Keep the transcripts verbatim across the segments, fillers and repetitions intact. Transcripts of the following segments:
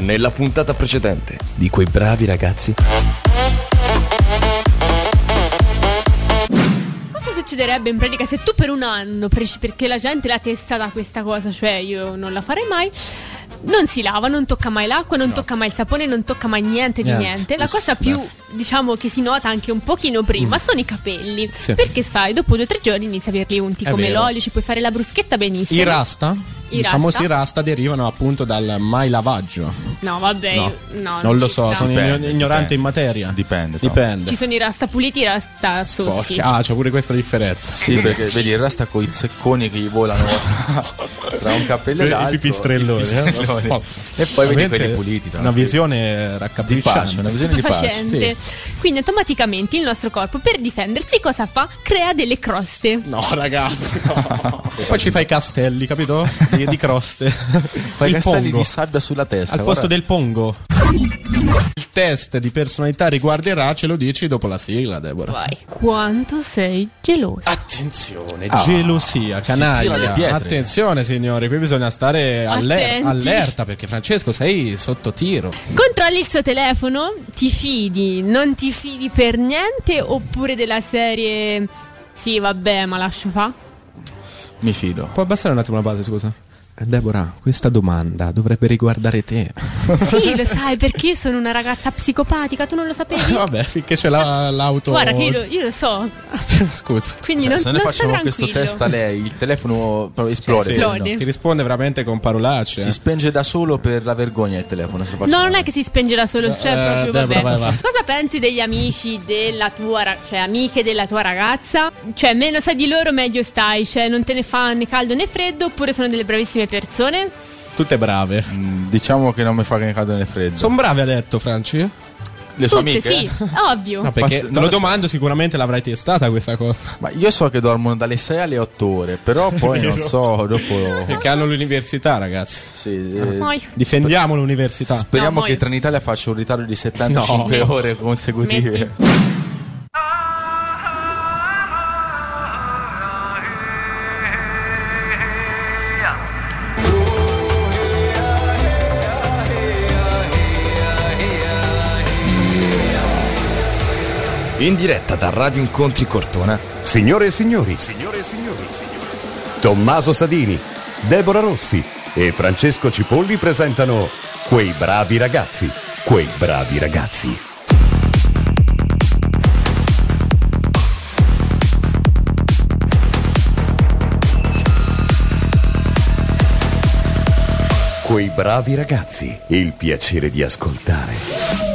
nella puntata precedente di Quei bravi ragazzi. Cosa succederebbe in pratica se tu per un anno, perché la gente l'ha testata questa cosa, cioè io non la farei mai, non si lava, non tocca mai l'acqua, non no. tocca mai il sapone, non tocca mai niente di niente, niente. La cosa più, diciamo, che si nota anche un pochino prima mm. sono i capelli, sì. Perché fai, dopo due o tre giorni inizi a averli unti, è come vero. L'olio, ci puoi fare la bruschetta benissimo. I rasta? I I famosi rasta derivano appunto dal mai lavaggio. No, vabbè, no, no non, non lo so, sta. sono dipende, ignorante dipende. in materia. Dipende. Dipende. Ci sono i rasta puliti e i rasta sozzi. Ah, c'è pure questa differenza. Sì, perché vedi il rasta con i zecconi che gli volano tra, tra un cappello e l'altro. I pipistrelloni. pipistrelloni. Oh. E poi vedi quelli puliti. Una visione raccapricciante, una visione di pace. Sì. Quindi automaticamente il nostro corpo, per difendersi, cosa fa? Crea delle croste. No, ragazzi. No. Poi ci fai castelli, capito? Di, di croste. Fai il castelli pongo. Di sabbia sulla testa. Al posto del pongo. Il test di personalità riguarderà, ce lo dici dopo la sigla, Deborah. Vai. Quanto sei geloso? Attenzione, ah, gelosia, canaglia. Attenzione, signori, qui bisogna stare aller- allerta perché Francesco sei sotto tiro. Controlli il suo telefono, ti fidi, non ti fidi per niente, oppure della serie sì, vabbè, ma lascio fa? Mi fido. Può abbassare un attimo la base, scusa? Deborah, questa domanda dovrebbe riguardare te. Sì, lo sai, perché io sono una ragazza psicopatica, tu non lo sapevi? Vabbè, finché c'è la, l'auto. Guarda che io lo, io lo so. Scusa. Quindi cioè, non, se noi non facciamo questo test a lei, il telefono esplode. Cioè, esplode. No, ti risponde veramente con parolacce. Si eh. spenge da solo per la vergogna il telefono. Se no, non è che si spenge da solo, cioè eh, proprio Deborah, vabbè. vai, vai. Cosa pensi degli amici della tua, cioè amiche della tua ragazza? Cioè, meno sai di loro, meglio stai. Cioè, non te ne fa né caldo né freddo, oppure sono delle bravissime persone? Tutte brave. Mm, diciamo che non mi fa né caldo né freddo. Sono brave, ha detto Franci? Le sue Tutte, amiche? sì, ovvio. No, perché Fatto, te lo domando, sicuramente l'avrai testata questa cosa. Ma io so che dormono dalle sei alle otto ore, però poi non so dopo. Perché hanno l'università, ragazzi. Sì, eh, difendiamo sper- l'università. Speriamo no, che Trenitalia faccia un ritardo di settantacinque no. ore consecutive. Smetti. In diretta da Radio Incontri Cortona, signore e signori, signore e signori, signore e signori, Tommaso Sadini, Deborah Rossi e Francesco Cipolli presentano Quei bravi ragazzi, quei bravi ragazzi. Quei bravi ragazzi, il piacere di ascoltare.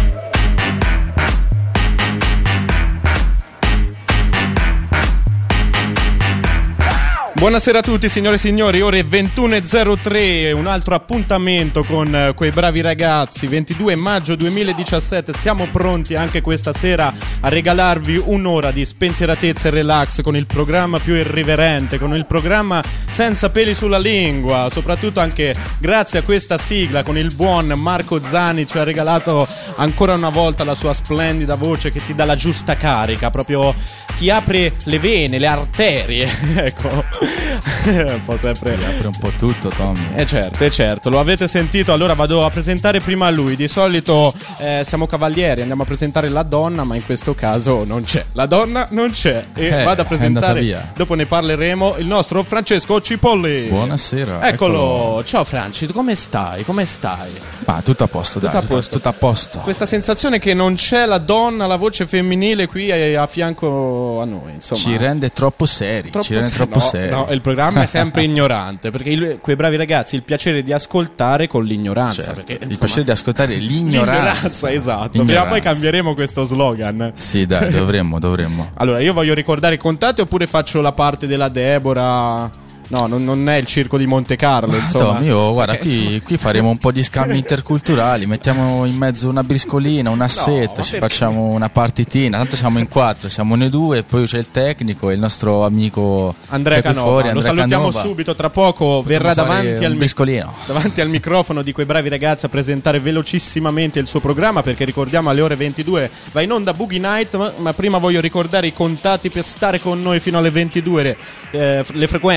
Buonasera a tutti signore e signori, ore ventuno e zero tre, un altro appuntamento con Quei bravi ragazzi, ventidue maggio duemiladiciassette, siamo pronti anche questa sera a regalarvi un'ora di spensieratezza e relax con il programma più irriverente, con il programma senza peli sulla lingua, soprattutto anche grazie a questa sigla con il buon Marco Zani, ci ha regalato ancora una volta la sua splendida voce che ti dà la giusta carica, proprio ti apre le vene, le arterie, ecco. Un po' sempre ti apre un po' tutto, Tommy. Eh certo, eh certo, lo avete sentito. Allora vado a presentare prima lui. Di solito eh, siamo cavalieri, andiamo a presentare la donna, ma in questo caso non c'è. La donna non c'è. E eh, vado a presentare, dopo ne parleremo, il nostro Francesco Cipolli. Buonasera. Eccolo, eccolo. Ciao Franci, come stai? Come stai? Ah, tutto a posto, tutto dai, a posto. Tutto a posto. Questa sensazione che non c'è la donna, la voce femminile qui a, a fianco a noi, insomma. Ci rende troppo seri, troppo ci rende se- troppo no, seri. No, il programma è sempre ignorante, perché il, quei bravi ragazzi il piacere di ascoltare con l'ignoranza, certo, perché, il insomma, piacere di ascoltare l'ignoranza. L'ignoranza, esatto. L'ignoranza. Prima o poi cambieremo questo slogan. Sì, dai, dovremmo, dovremmo. Allora, io voglio ricordare i contatti oppure faccio la parte della Deborah? No, non, non è il circo di Monte Carlo, insomma. Tom, io, guarda, okay, qui, qui faremo un po' di scambi interculturali. Mettiamo in mezzo una briscolina, un assetto, no, ci perché? Facciamo una partitina. Tanto siamo in quattro, siamo noi due. Poi c'è il tecnico e il nostro amico Andrea Canova. Fuori, Lo Andrea salutiamo Canova. subito. Tra poco verrà davanti al, briscolino. davanti al microfono di Quei bravi ragazzi a presentare velocissimamente il suo programma, perché ricordiamo alle ore ventidue va in onda Boogie Night. Ma, ma prima voglio ricordare i contatti per stare con noi fino alle ventidue. Eh, le frequenze ottantadue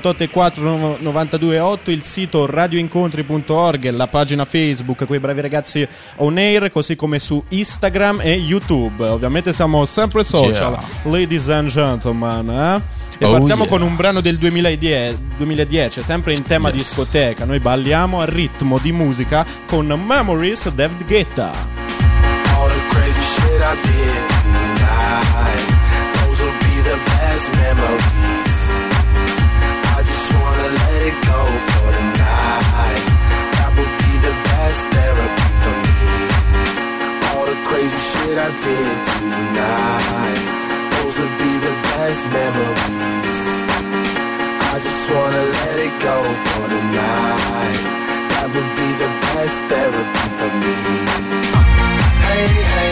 ottantotto quattro novantadue otto, il sito radioincontri punto org, la pagina Facebook Quei Bravi Ragazzi On Air, così come su Instagram e YouTube. Ovviamente siamo sempre social, Yeah. ladies and gentlemen, eh? E Oh, partiamo yeah. con un brano del duemiladieci, duemiladieci, sempre in tema Yes. discoteca. Noi balliamo a ritmo di musica con Memories, David Guetta. All the crazy shit I did tonight, those will be the best memories. I just wanna let it go for the night. That would be the best therapy for me. All the crazy shit I did tonight, those will be the best memories. I just wanna let it go for the night. That would be the best therapy for me. Hey, hey,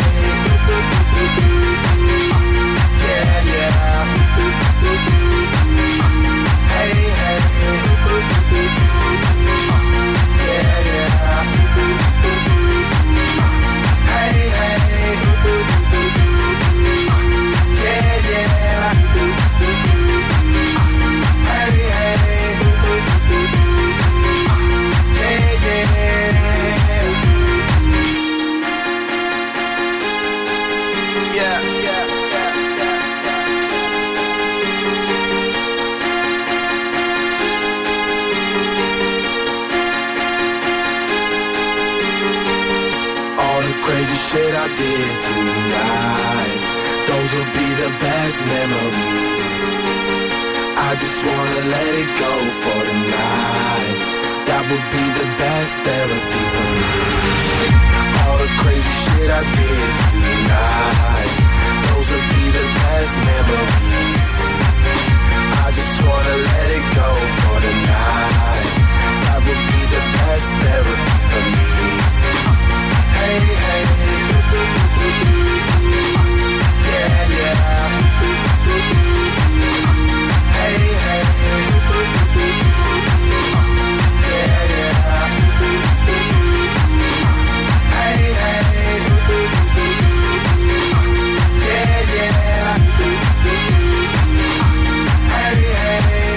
yeah, yeah. Hey, hey, yeah, yeah. Hey, hey, yeah, yeah. Hey, hey, yeah, yeah. Yeah, yeah, yeah, yeah. All the crazy shit I did tonight, those will be the best memories. I just wanna let it go for the night. That would be the best therapy for me. All the crazy shit I did tonight, those will be the best memories. I just wanna let it go for the night. That would be the best therapy for me. Hey, hey, yeah, yeah. Hey, hey, yeah, yeah. Hey, hey, yeah, yeah. Hey, hey,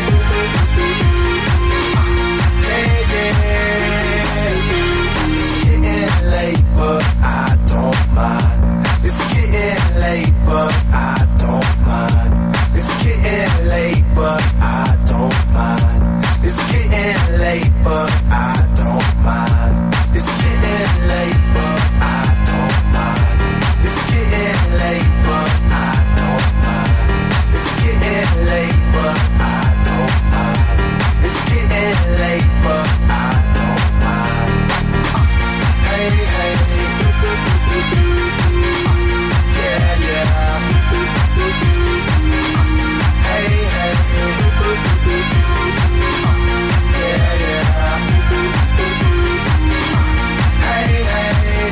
yeah, yeah. It's getting late, but I don't mind. It's getting late, but I don't mind. It's getting late, but I don't mind. It's getting late, but I don't mind. It's getting late, but I don't mind. It's getting late, but I don't mind. It's getting late, but I don't mind. It's getting late, but I don't mind. Hey, hey, yeah, yeah. Hey, hey, yeah, yeah. Hey, hey,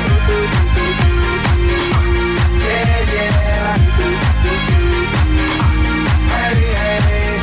yeah, yeah. Hey, hey,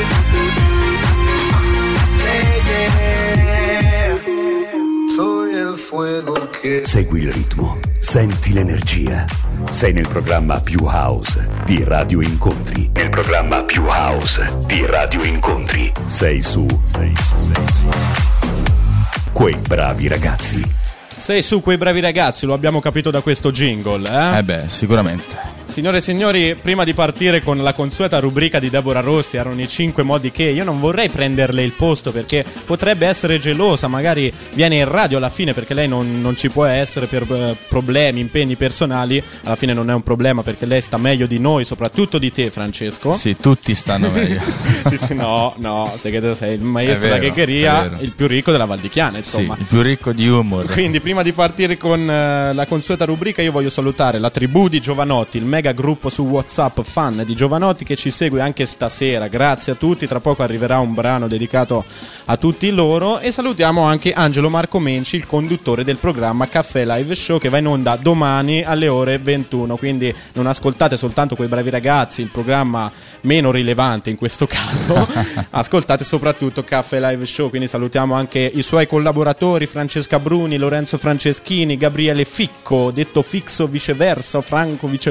yeah, yeah. Soy el fuego che Segui il ritmo, senti l'energia. Sei nel programma più house di Radio Incontri. Nel programma più house di Radio Incontri. Sei su, sei su, sei su. Quei Bravi Ragazzi. Sei su Quei Bravi Ragazzi, lo abbiamo capito da questo jingle, eh? Eh beh, sicuramente. Signore e signori, prima di partire con la consueta rubrica di Deborah Rossi, erano i cinque modi che io non vorrei prenderle il posto perché potrebbe essere gelosa, magari viene in radio alla fine perché lei non, non ci può essere per eh, problemi, impegni personali. Alla fine non è un problema perché lei sta meglio di noi, soprattutto di te, Francesco. Sì, tutti stanno meglio. No, no, te sei il maestro È vero, della checcheria, è vero. il più ricco della Val di Chiana, Sì, insomma. il più ricco di humor. Quindi prima di partire con eh, la consueta rubrica, io voglio salutare la tribù di Giovanotti, il mega gruppo su WhatsApp fan di Giovanotti che ci segue anche stasera. Grazie a tutti, tra poco arriverà un brano dedicato a tutti loro. E salutiamo anche Angelo Marco Menci, il conduttore del programma Caffè Live Show, che va in onda domani alle ore ventuno. Quindi non ascoltate soltanto Quei Bravi Ragazzi, il programma meno rilevante in questo caso, ascoltate soprattutto Caffè Live Show. Quindi salutiamo anche i suoi collaboratori Francesca Bruni, Lorenzo Franceschini, Gabriele Ficco, detto Fixo viceversa o Franco viceversa, non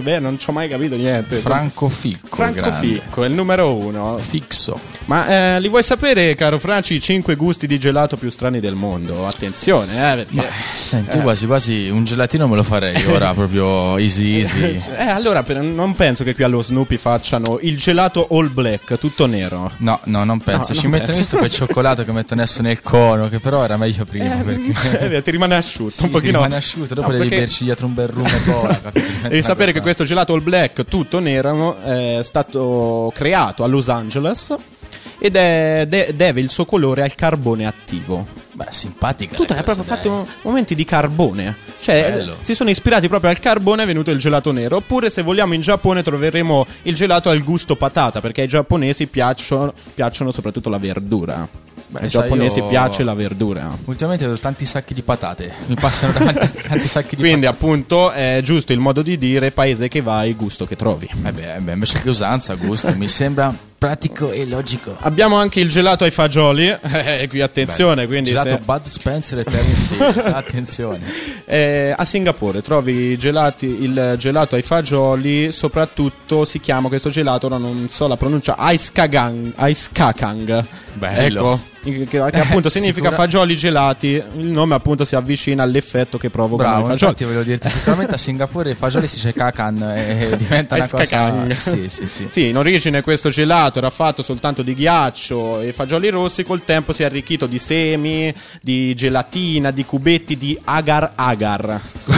ci ho mai capito niente. Franco Ficco. Franco grande. Ficco è il numero uno. Fixo. Ma eh, li vuoi sapere, caro Franci, i cinque gusti di gelato più strani del mondo? Attenzione, eh, perché... Ma, senti, eh. quasi quasi un gelatino me lo farei ora, proprio easy easy. Eh, allora, per, non penso che qui allo Snoopy facciano il gelato all black, tutto nero. No, no, non penso. No, Ci non mettono penso. questo quel cioccolato che mettono adesso nel cono, che però era meglio prima. Eh, perché... eh, ti rimane asciutto, sì, un pochino. ti rimane asciutto, dopo No, devi perché- berci dietro un bel rum e cola, capito? Diventa Devi una sapere cosa- che questo gelato all black, tutto nero, è stato creato a Los Angeles ed è, de- deve il suo colore al carbone attivo. Beh, simpatica. Tutto la è cosa, proprio dai. fatto momenti di carbone. Cioè, Bello. si sono ispirati proprio al carbone, è venuto il gelato nero. Oppure, se vogliamo, in Giappone troveremo il gelato al gusto patata, perché ai giapponesi piacciono, piacciono soprattutto la verdura. Beh, ai sai, giapponesi io- piace la verdura. Ultimamente vedo tanti sacchi di patate. Mi passano davanti tanti sacchi di Quindi, patate. appunto, è giusto il modo di dire: paese che vai, gusto che trovi. Eh beh, eh beh, invece che usanza, gusto, mi sembra pratico e logico. Abbiamo anche il gelato ai fagioli. Eh, qui attenzione, quindi Gelato se- Bud Spencer e Terence Hill. Attenzione. Eh, a Singapore trovi i gelati, il gelato ai fagioli, soprattutto si chiama questo gelato, ora non so la pronuncia, Ice Kakang, Ice Kakang. Bello. Ecco, che, che appunto significa Sicura- fagioli gelati. Il nome appunto si avvicina all'effetto che provocano Bravo, i fagioli. infatti volevo dirti, sicuramente a Singapore i fagioli si dice kakan e diventa una Ice cosa... Kakang. Sì, sì, sì. Sì, in origine questo gelato era fatto soltanto di ghiaccio e fagioli rossi, col tempo si è arricchito di semi, di gelatina, di cubetti di agar agar.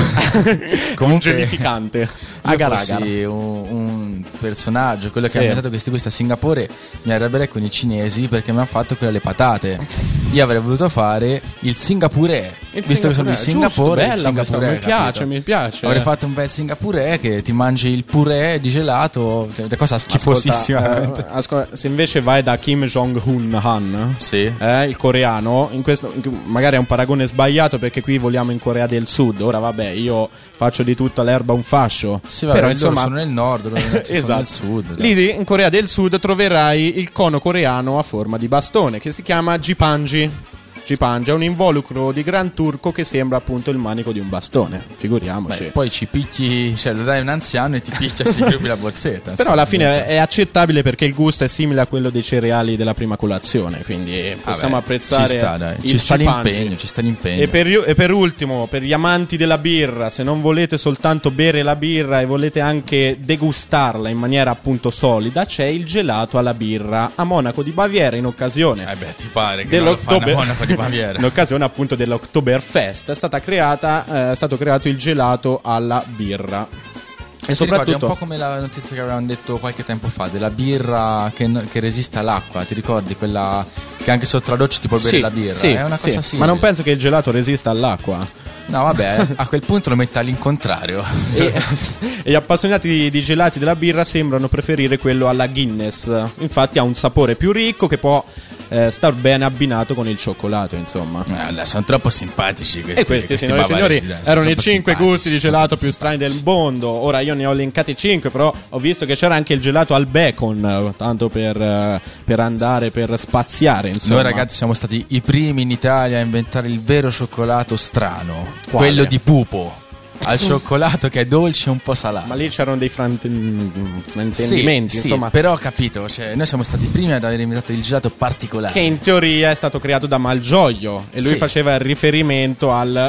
Come un gelificante. Io Agar fossi agar. un, un personaggio, quello che Sì. ha inventato questi gusti a Singapore, mi arrabbierei con i cinesi perché mi hanno fatto quelle patate. Io avrei voluto fare il Singapore, Il visto che sono in Singapore, Singapore, giusto, il bella questa, Singapore, mi piace, capito? mi piace. Avrei fatto un bel Singapore che ti mangi il purè di gelato, che è una cosa schifosissima. Ascolta, veramente. eh, ascolta, se invece vai da Kim Jong-un Han, Sì. eh, il coreano, in questo magari è un paragone sbagliato perché qui vogliamo in Corea del Sud. Ora vabbè, io faccio di tutto all'erba un fascio. Sì, vabbè, però loro insomma sono nel nord, loro sono esatto. nel sud. dai. Lì in Corea del Sud troverai il cono coreano a forma di bastone che si chiama jipanji. Jipanji è un involucro di gran turco che sembra appunto il manico di un bastone. Figuriamoci. Beh, poi ci picchi, cioè lo dai a un anziano e ti picchia se gli rubi la borsetta. Però insomma, alla fine diventa- è accettabile perché il gusto è simile a quello dei cereali della prima colazione, quindi possiamo Vabbè, apprezzare ci sta, dai. il Ci sta jipanji. l'impegno, ci sta l'impegno. E per, e per ultimo, per gli amanti della birra, se non volete soltanto bere la birra e volete anche degustarla in maniera appunto solida, c'è il gelato alla birra a Monaco di Baviera in occasione Eh beh, ti pare che non lo fanno a dell'Oktober- Monaco di Baviera. in occasione appunto dell'Oktoberfest è stata creata eh, è stato creato il gelato alla birra. E E soprattutto è un soprattutto po' come la notizia che avevamo detto qualche tempo fa della birra che, n- che resiste all'acqua. Ti ricordi quella che anche sotto la doccia ti puoi bere sì, la birra? sì, è una sì. cosa simile. Ma non penso che il gelato resista all'acqua. No, vabbè, a quel punto lo metti all'incontrario. e, e gli appassionati di, di gelati della birra sembrano preferire quello alla Guinness. Infatti ha un sapore più ricco che può eh, star bene abbinato con il cioccolato, insomma. Eh, dai, sono troppo simpatici questi. E questi, signori e bavaresi, signori, dai, sono erano i troppo cinque simpatici, gusti di sono gelato troppo più strani del simpatici. mondo. Ora io ne ho elencati cinque, però ho visto che c'era anche il gelato al bacon, eh, tanto per, eh, per andare, per spaziare, insomma. Noi ragazzi siamo stati i primi in Italia a inventare il vero cioccolato strano. Quale? Quello di pupo. Al cioccolato che è dolce e un po' salato. Ma lì c'erano dei frainten- fraintendimenti, sì, insomma. sì, però ho capito, cioè, noi siamo stati i primi ad aver inventato il gelato particolare. Che in teoria è stato creato da Malgioglio e lui Sì. faceva il riferimento al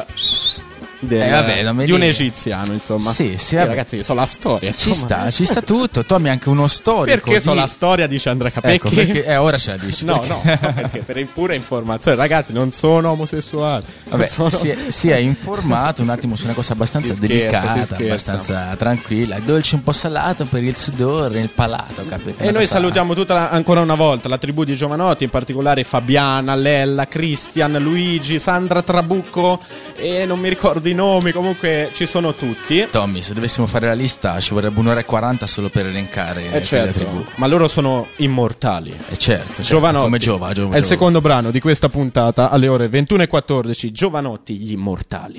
del- Eh, vabbè, non mi di un dire. egiziano, insomma. Sì, sì, Eh, vabbè. ragazzi, so la storia. Ci insomma. sta, ci sta tutto. Tommy è anche uno storico. Perché so di- la storia, dice Andrea Capecchi. Ecco, perché eh, ora ce la dici. No, perché- no, no, perché per pura informazione, ragazzi, non sono omosessuale. Vabbè, Non sono- si, è, si è informato un attimo su una cosa abbastanza Si scherza, delicata, si scherza. abbastanza tranquilla, dolce un po' salato per il sudore, il palato, capito? E Una noi cosa- salutiamo tutta la- ancora una volta la tribù di Giovanotti, in particolare Fabiana, Lella, Cristian, Luigi, Sandra Trabucco e non mi ricordo i nomi, comunque ci sono tutti. Tommy, se dovessimo fare la lista ci vorrebbe un'ora e quaranta solo per elencare E quelle certo, tribù. ma loro sono immortali. E certo, certo, Giovanotti come Giova, Giova, è il Giova. secondo brano di questa puntata alle ore ventuno e quattordici. Giovanotti, gli immortali.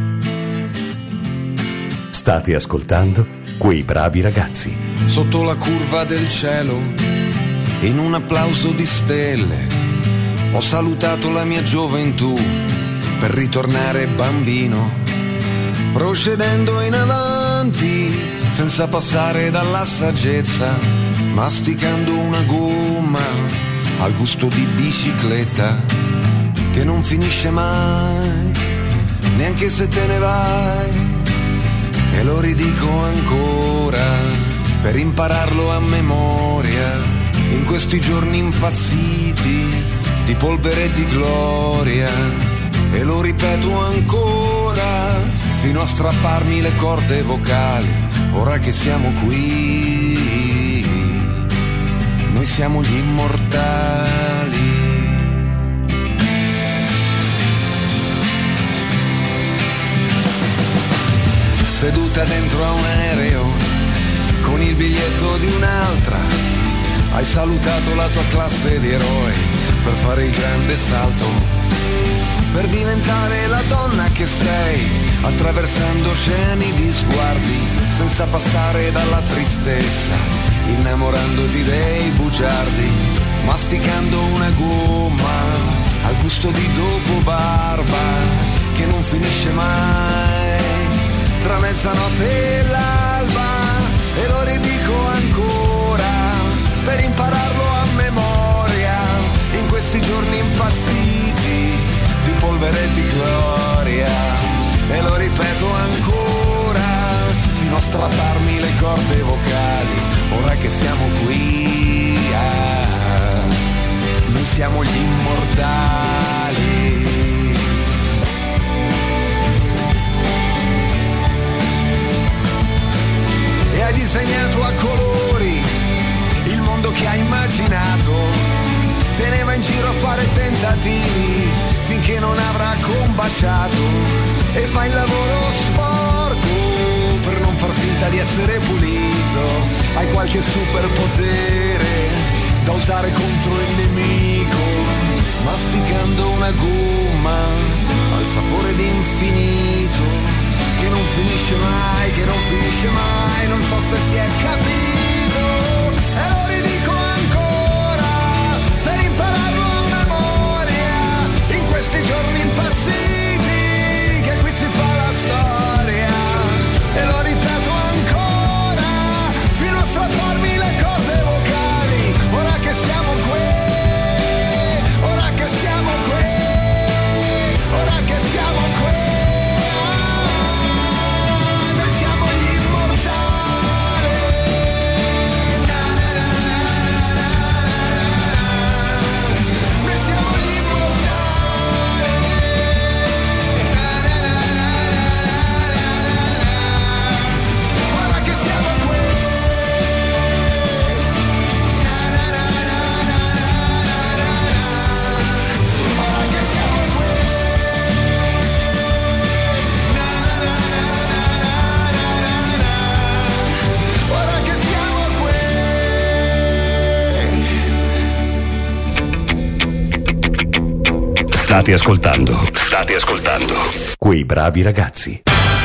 State ascoltando Quei bravi ragazzi. Sotto la curva del cielo, in un applauso di stelle, ho salutato la mia gioventù per ritornare bambino. Procedendo in avanti, senza passare dalla saggezza, masticando una gomma al gusto di bicicletta che non finisce mai, neanche se te ne vai. E lo ridico ancora per impararlo a memoria in questi giorni impazziti di polvere e di gloria. E lo ripeto ancora fino a strapparmi le corde vocali. Ora che siamo qui, noi siamo gli immortali. Seduta dentro a un aereo con il biglietto di un'altra, hai salutato la tua classe di eroi per fare il grande salto, per diventare la donna che sei, attraversando oceani di sguardi, senza passare dalla tristezza, innamorandoti dei bugiardi, masticando una gomma al gusto di dopo barba che non finisce mai, tra mezzanotte e l'alba. E lo ridico ancora per impararlo a memoria in questi giorni impazziti di polvere e di gloria. E lo ripeto ancora fino a strapparmi le corde vocali. Ora che siamo qui, ah, noi siamo gli immortali. E hai disegnato a colori il mondo che hai immaginato, te ne va in giro a fare tentativi finché non avrà combaciato, e fai il lavoro sporco per non far finta di essere pulito. Hai qualche superpotere da usare contro il nemico, masticando una gomma al sapore d'infinito che non finisce mai, che non finisce mai, non so se si è capito. E lo ridico ancora per impararlo a memoria in questi giorni impazziti che qui si fa la storia. E lo ripeto ancora fino a strapparmi le corde vocali. Ora che siamo qui, ora che siamo qui, ora che siamo qui. State ascoltando, state ascoltando Quei bravi ragazzi.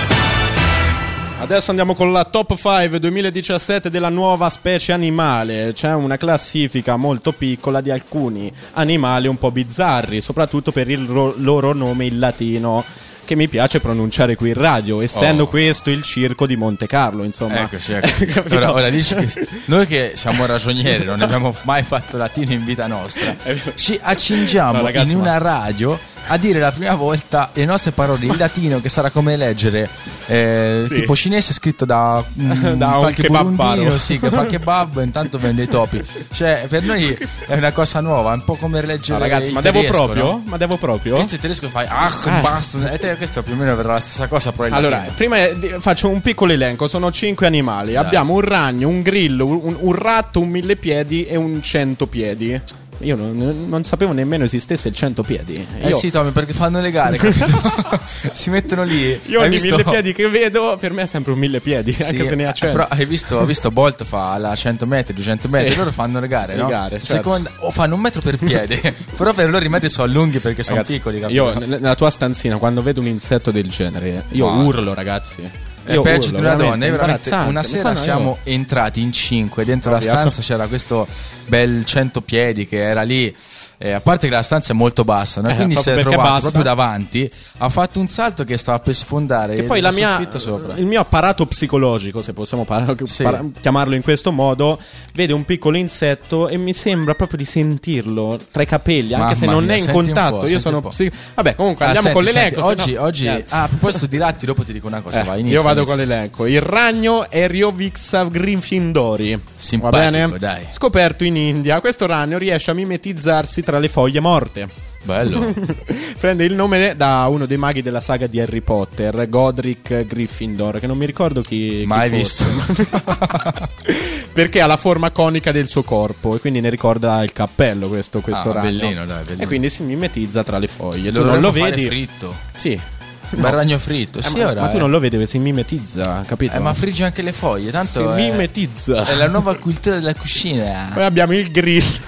Adesso andiamo con la top cinque duemiladiciassette della nuova specie animale. C'è una classifica molto piccola di alcuni animali un po' bizzarri, soprattutto per il ro- loro nome in latino, che mi piace pronunciare qui in radio, essendo oh. questo il circo di Monte Carlo, insomma. Eccoci, eccoci. ora, ora dici che noi che siamo ragionieri, non abbiamo mai fatto latino in vita nostra, ci accingiamo no, ragazzi, in una radio a dire la prima volta le nostre parole in latino, che sarà come leggere eh, sì. tipo cinese scritto da, mm, da qualche un burundino sì, che fa kebab e intanto vende i topi. Cioè per noi è una cosa nuova, è un po' come leggere no, ragazzi, il ma tedesco, devo proprio? no? Ma devo proprio? Questo in tedesco fai ach, ah. basta, e te, questo più o meno verrà la stessa cosa, però in allora, latino. prima faccio un piccolo elenco, sono cinque animali. Dai. Abbiamo un ragno, un grillo, un, un ratto, un millepiedi e un centopiedi. Io non, non sapevo nemmeno esistesse il centopiedi. Eh io... sì, Tommy, perché fanno le gare, capito? Si mettono lì. Io hai ogni visto... millepiedi che vedo per me è sempre un millepiedi, sì, anche se ne ha cento. Però hai visto, ho visto Bolt fa la cento metri, duecento metri, sì. Loro fanno le gare, le no? Gare, certo. Seconda, o fanno un metro per piede. Però per loro i metri sono lunghi perché sono ragazzi, piccoli, capito? Io nella tua stanzina, quando vedo un insetto del genere, io no. urlo, ragazzi. È peggio di una donna. Veramente, una sera fanno, siamo io... entrati in cinque dentro no, la stanza, so... c'era questo bel centopiedi che era lì Eh, a parte che la stanza è molto bassa, no? Eh, Quindi si è proprio perché trovato bassa. proprio davanti. Ha fatto un salto che stava per sfondare Che il, poi la il mia, soffitto sopra. il mio apparato psicologico, se possiamo par- Sì. par- chiamarlo in questo modo, vede un piccolo insetto e mi sembra proprio di sentirlo tra i capelli, anche Mamma se non mia, è in senti un contatto. po', Io senti sono un po'. psi- Vabbè, comunque Ah, andiamo senti, con l'elenco. senti, se oggi, no- oggi Grazie. ah, a proposito di ratti, dopo ti dico una cosa. Eh, vai, inizia, io vado inizia. con l'elenco. Il ragno Eriovixa Gryffindori. Simpatico, Va bene? dai. Scoperto in India, questo ragno riesce a mimetizzarsi tra le foglie morte. Bello. Prende il nome da uno dei maghi della saga di Harry Potter, Godric Gryffindor, che non mi ricordo chi, chi Mai fosse. visto. Perché ha la forma conica del suo corpo e quindi ne ricorda il cappello questo, questo Ah, ragno. bellino, dai, bellino. E quindi si mimetizza tra le foglie. Lo tu non lo dovremmo fare vedi? fritto. Sì. Un bel ragno fritto. Eh, sì, ma, ora, ma tu eh. non lo vedi dove si mimetizza, capito? Eh, ma frigge anche le foglie, tanto si è, mimetizza. è la nuova cultura della cucina. Poi abbiamo il grillo.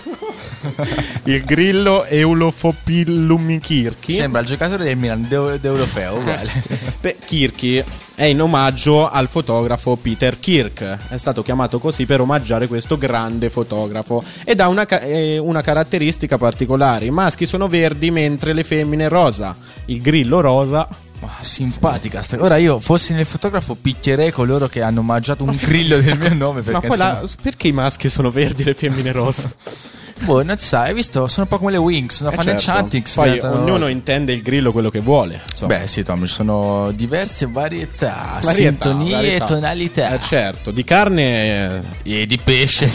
Il grillo Eulofopillum Kirchi. Sembra il giocatore del Milan d'Eu- d'Eurofeo, uguale. Beh, Kirchi è in omaggio al fotografo Peter Kirk. È stato chiamato così per omaggiare questo grande fotografo. Ed ha una, ca- eh, una caratteristica particolare: i maschi sono verdi mentre le femmine rosa. Il grillo rosa. Ma simpatica sta. Ora io fossi nel fotografo picchierei coloro che hanno omaggiato un grillo del mio nome. Ma Perché poi la- insomma, perché i maschi sono verdi e le femmine rosa? boh, non sai, hai visto? Sono un po' come le Wings, no? Eh, Fanno certo. enchanting. Poi ognuno intende il grillo quello che vuole. insomma. Beh sì Tom, ci sono diverse varietà, Varietà, sintonie varietà. e tonalità. Eh, certo, di carne eh, E di pesce.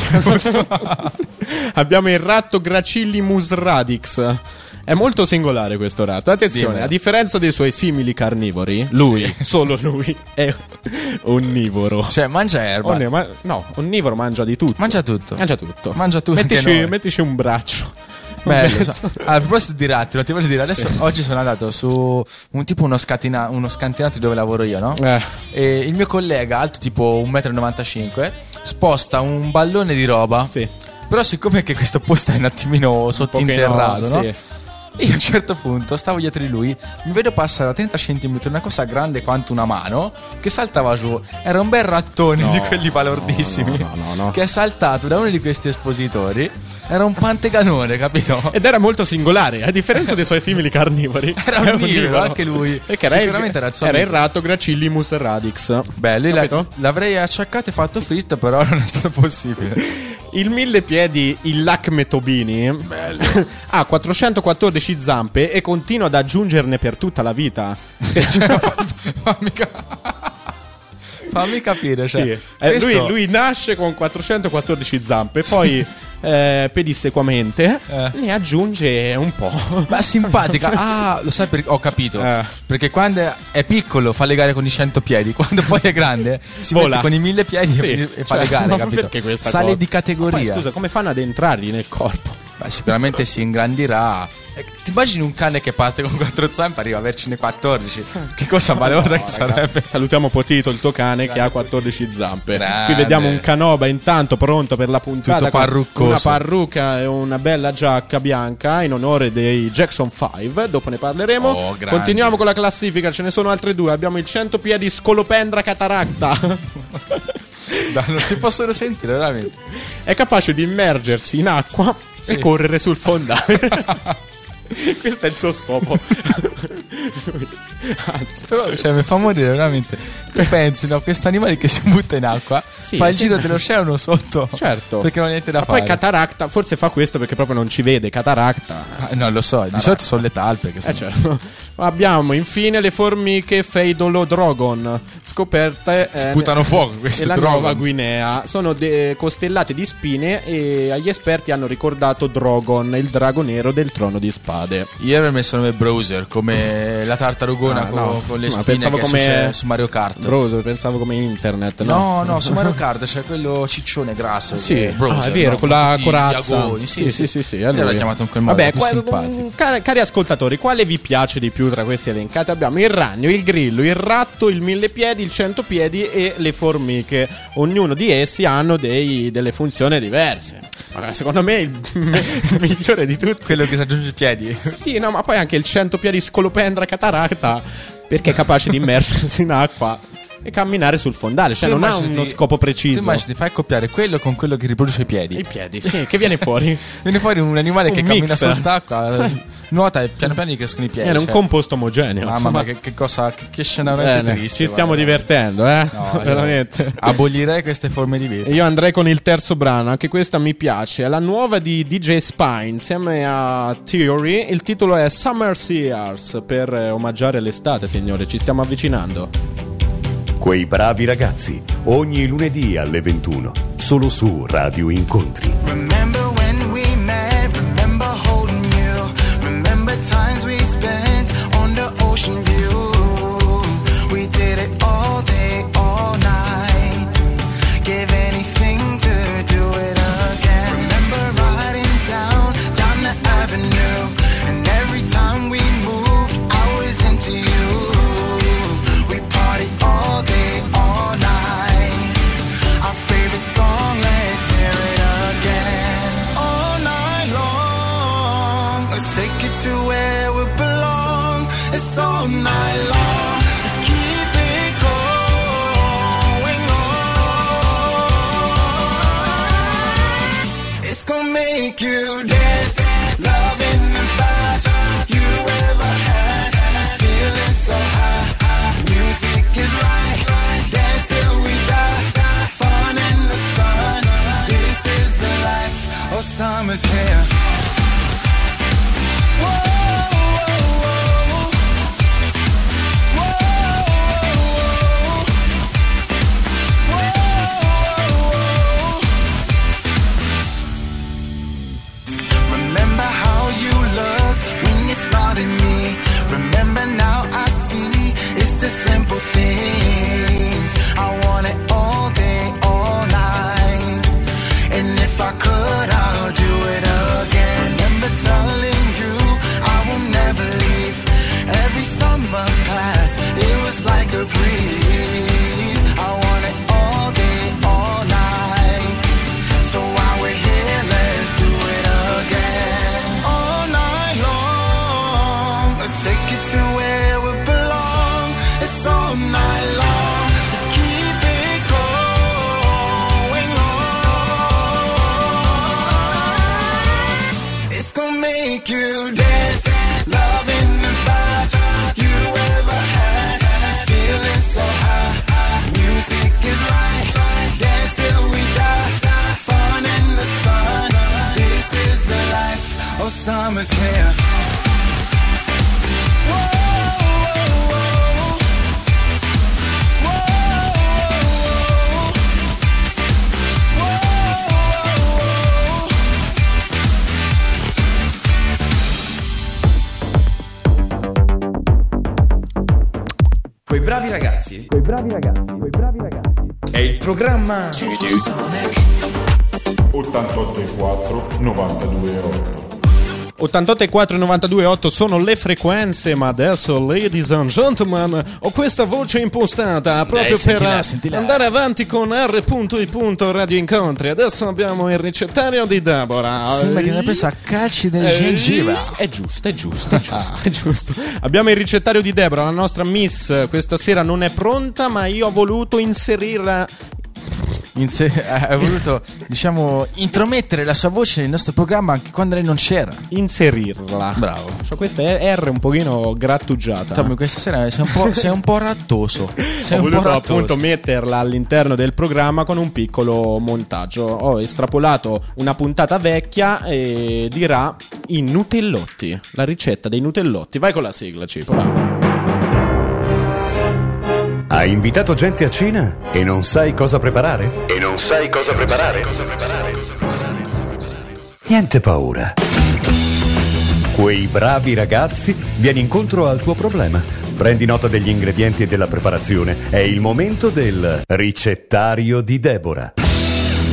abbiamo il ratto Gracillimus radix. È molto singolare questo ratto. Attenzione, Dimmi. a differenza dei suoi simili carnivori, lui, solo lui, è onnivoro. Cioè mangia erba. Onne- ma- no, onnivoro mangia di tutto. Mangia tutto. Mangia tutto. Mangia tutto, anche Mettici, noi. mettici un braccio. Bello, Un so. pezzo. A proposito di ratti, lo ti voglio dire, adesso oggi sono andato su un tipo uno, scatina- uno scantinato dove lavoro io, no? Eh. E il mio collega, alto tipo un metro e novantacinque, sposta un ballone di roba. Sì. Però siccome che questo posto è un attimino sottinterrato, pochino, no? sì. Io a un certo punto stavo dietro di lui, mi vedo passare a trenta centimetri una cosa grande quanto una mano che saltava giù. Era un bel rattone No, di quelli balordissimi no, no, no, no. che è saltato da uno di questi espositori. Era un panteganone, capito? Ed era molto singolare, a differenza dei suoi simili carnivori. Era È onnivoro, anche lui. Perché era, Sicuramente era il suo era il amico. ratto Gracillimus radix. Beh, lui l'ha- Capito? l'avrei acciaccato e fatto fritto, però non è stato possibile. Il mille piedi, il Lacmetobini, ha quattrocentoquattordici zampe e continua ad aggiungerne per tutta la vita. fammi, ca- fammi capire, cioè, Sì. Eh, questo- lui, lui nasce con quattrocentoquattordici zampe, poi eh, pedissequamente Eh. ne aggiunge un po'. Ma simpatica. Ah, lo sai perché ho capito. Eh. Perché quando è piccolo fa le gare con i cento piedi, quando poi è grande si Vola. mette con i mille piedi Sì, e, e fa cioè, le gare, ma capito? perché questa Sale cosa? di Ma poi, categoria. scusa, come fanno ad entrargli nel corpo? Beh, sicuramente si ingrandirà. Eh, Ti immagini un cane che parte con quattro zampe e arriva a avercene quattordici? Che cosa malevola che sarebbe? Salutiamo Potito, il tuo cane, che ha quattordici zampe. Grande. Qui vediamo un Canoba intanto pronto per la puntata. Tutto con parruccoso. Una parrucca e una bella giacca bianca in onore dei Jackson cinque. Dopo ne parleremo. Oh, grandi. Continuiamo con la classifica. Ce ne sono altre due. Abbiamo il cento piedi Scolopendra Cataracta. Dai, non si possono sentire veramente. È capace di immergersi in acqua e correre sul fondale. Questo è il suo scopo. Anzi, Però cioè, mi fa morire veramente. Tu pensi, no? Questo animale che si butta in acqua, Sì, fa il sì. giro dell'oceano sotto. certo. Perché non ha niente da Ma fare. poi Cataracta, forse fa questo perché proprio non ci vede. Cataracta. Ah, no, lo so, di solito sono le talpe che sono. Eh certo. Abbiamo infine le formiche Feidolodrogon, scoperte eh, Sputano fuoco queste nella Drogon. Nuova Guinea. Sono de- costellate di spine e agli esperti hanno ricordato Drogon, il drago nero del trono di spade. Io avrei messo nome Browser, come la tartarugona Ah, con, no. con le Ma spine pensavo che come- succede su Mario Kart. Browser, pensavo come internet, no? No, no, su Mario Kart c'è quello ciccione grasso. Sì, che è Browser, ah, è vero, no? con la tutti gli corazza. agoni. Sì, sì, sì, sì, è Io l'ho lui. chiamato in quel modo, Vabbè, più qua- simpatico. cari, cari ascoltatori, quale vi piace di più tra questi elencati? Abbiamo il ragno, il grillo, il ratto, il millepiedi, il centopiedi e le formiche. Ognuno di essi hanno dei- delle funzioni diverse. Ma secondo me il, il migliore di tutti. Quello che si aggiunge i piedi. Sì, no, ma poi anche il centopiedi Scolopendra Cataracta, perché è capace di immergersi in acqua e camminare sul fondale, cioè Tu non ha immaginati- uno scopo preciso. Tu immagini, fai accoppiare quello con quello che riproduce i piedi. I piedi, sì, che viene fuori. Viene fuori un animale Un che mix. cammina sott'acqua, nuota e piano piano gli crescono i piedi. Era un cioè. composto omogeneo. Mamma insomma. mia, che, che cosa, che, che scena veramente Bene, triste. ci stiamo guarda. divertendo, eh? No, io veramente. Abolirei queste forme di vita. E io andrei con il terzo brano, anche questa mi piace. È la nuova di D J Spine insieme a Theory. Il titolo è Summer Sears, per eh, omaggiare l'estate, signore. Ci stiamo avvicinando. Quei bravi ragazzi, ogni lunedì alle ventuno, solo su Radio Incontri. Remember when we met, remember holding you, remember times we spent on the ocean view. We did it all day, all night, gave anything to do it again. Remember riding down, down the avenue, and every time we moved, I was into you. We partied all day, all night, our favorite song, let's hear it again. All night long, let's take it to where we belong. It's all night long, let's keep it going on. It's gonna make you dance, loving the vibe you ever had, feeling so high. Music is right, dance till we die, fun in the sun. This is the life, oh summer's here. Whoa, whoa, whoa. Whoa, whoa, whoa. Remember how you looked when you smiled at me. Remember now I see it's the simple things. I want it all day, all night. And if I could, I'll do it again. Remember telling you I will never leave. Every summer class, it was like a breeze. I want it all day, all night. So while we're here, let's do it again. All night long, let's take it to where we belong. It's all night long, let's keep it going on. It's gonna make you dance, loving the vibe you ever had, feeling so high. Music is right, dance till we die, fun in the sun. This is the life, oh summer's here. Whoa, whoa, whoa. Whoa, whoa, whoa. Quei bravi ragazzi. Quei bravi ragazzi. Quei bravi ragazzi. È il programma ottantotto e quattro novantadue e otto. ottantotto e quattro novantadue e otto sono le frequenze, ma adesso, ladies and gentlemen, ho questa voce impostata proprio Dai, sentila, per sentila. andare avanti con R I Radio Incontri. Adesso abbiamo il ricettario di Deborah. Sembra che l'ha preso a calci del Eh, gengiva. È giusto, è giusto, è giusto, è giusto. Abbiamo il ricettario di Deborah, la nostra miss questa sera non è pronta, ma io ho voluto inserirla. In se- ha voluto, diciamo, intromettere la sua voce nel nostro programma anche quando lei non c'era. Inserirla. Bravo. Cioè, questa è R un pochino grattugiata. Tommy, questa sera sei un po', sei un po' rattoso. Sei Ho un po' voluto rattoso. appunto metterla all'interno del programma con un piccolo montaggio. Ho estrapolato una puntata vecchia e dirà i Nutellotti, la ricetta dei Nutellotti. Vai con la sigla, Cipo, va. Hai invitato gente a cena e non sai cosa preparare? E non sai cosa preparare? Niente paura. Quei bravi ragazzi vieni incontro al tuo problema. Prendi nota degli ingredienti e della preparazione. È il momento del ricettario di Deborah.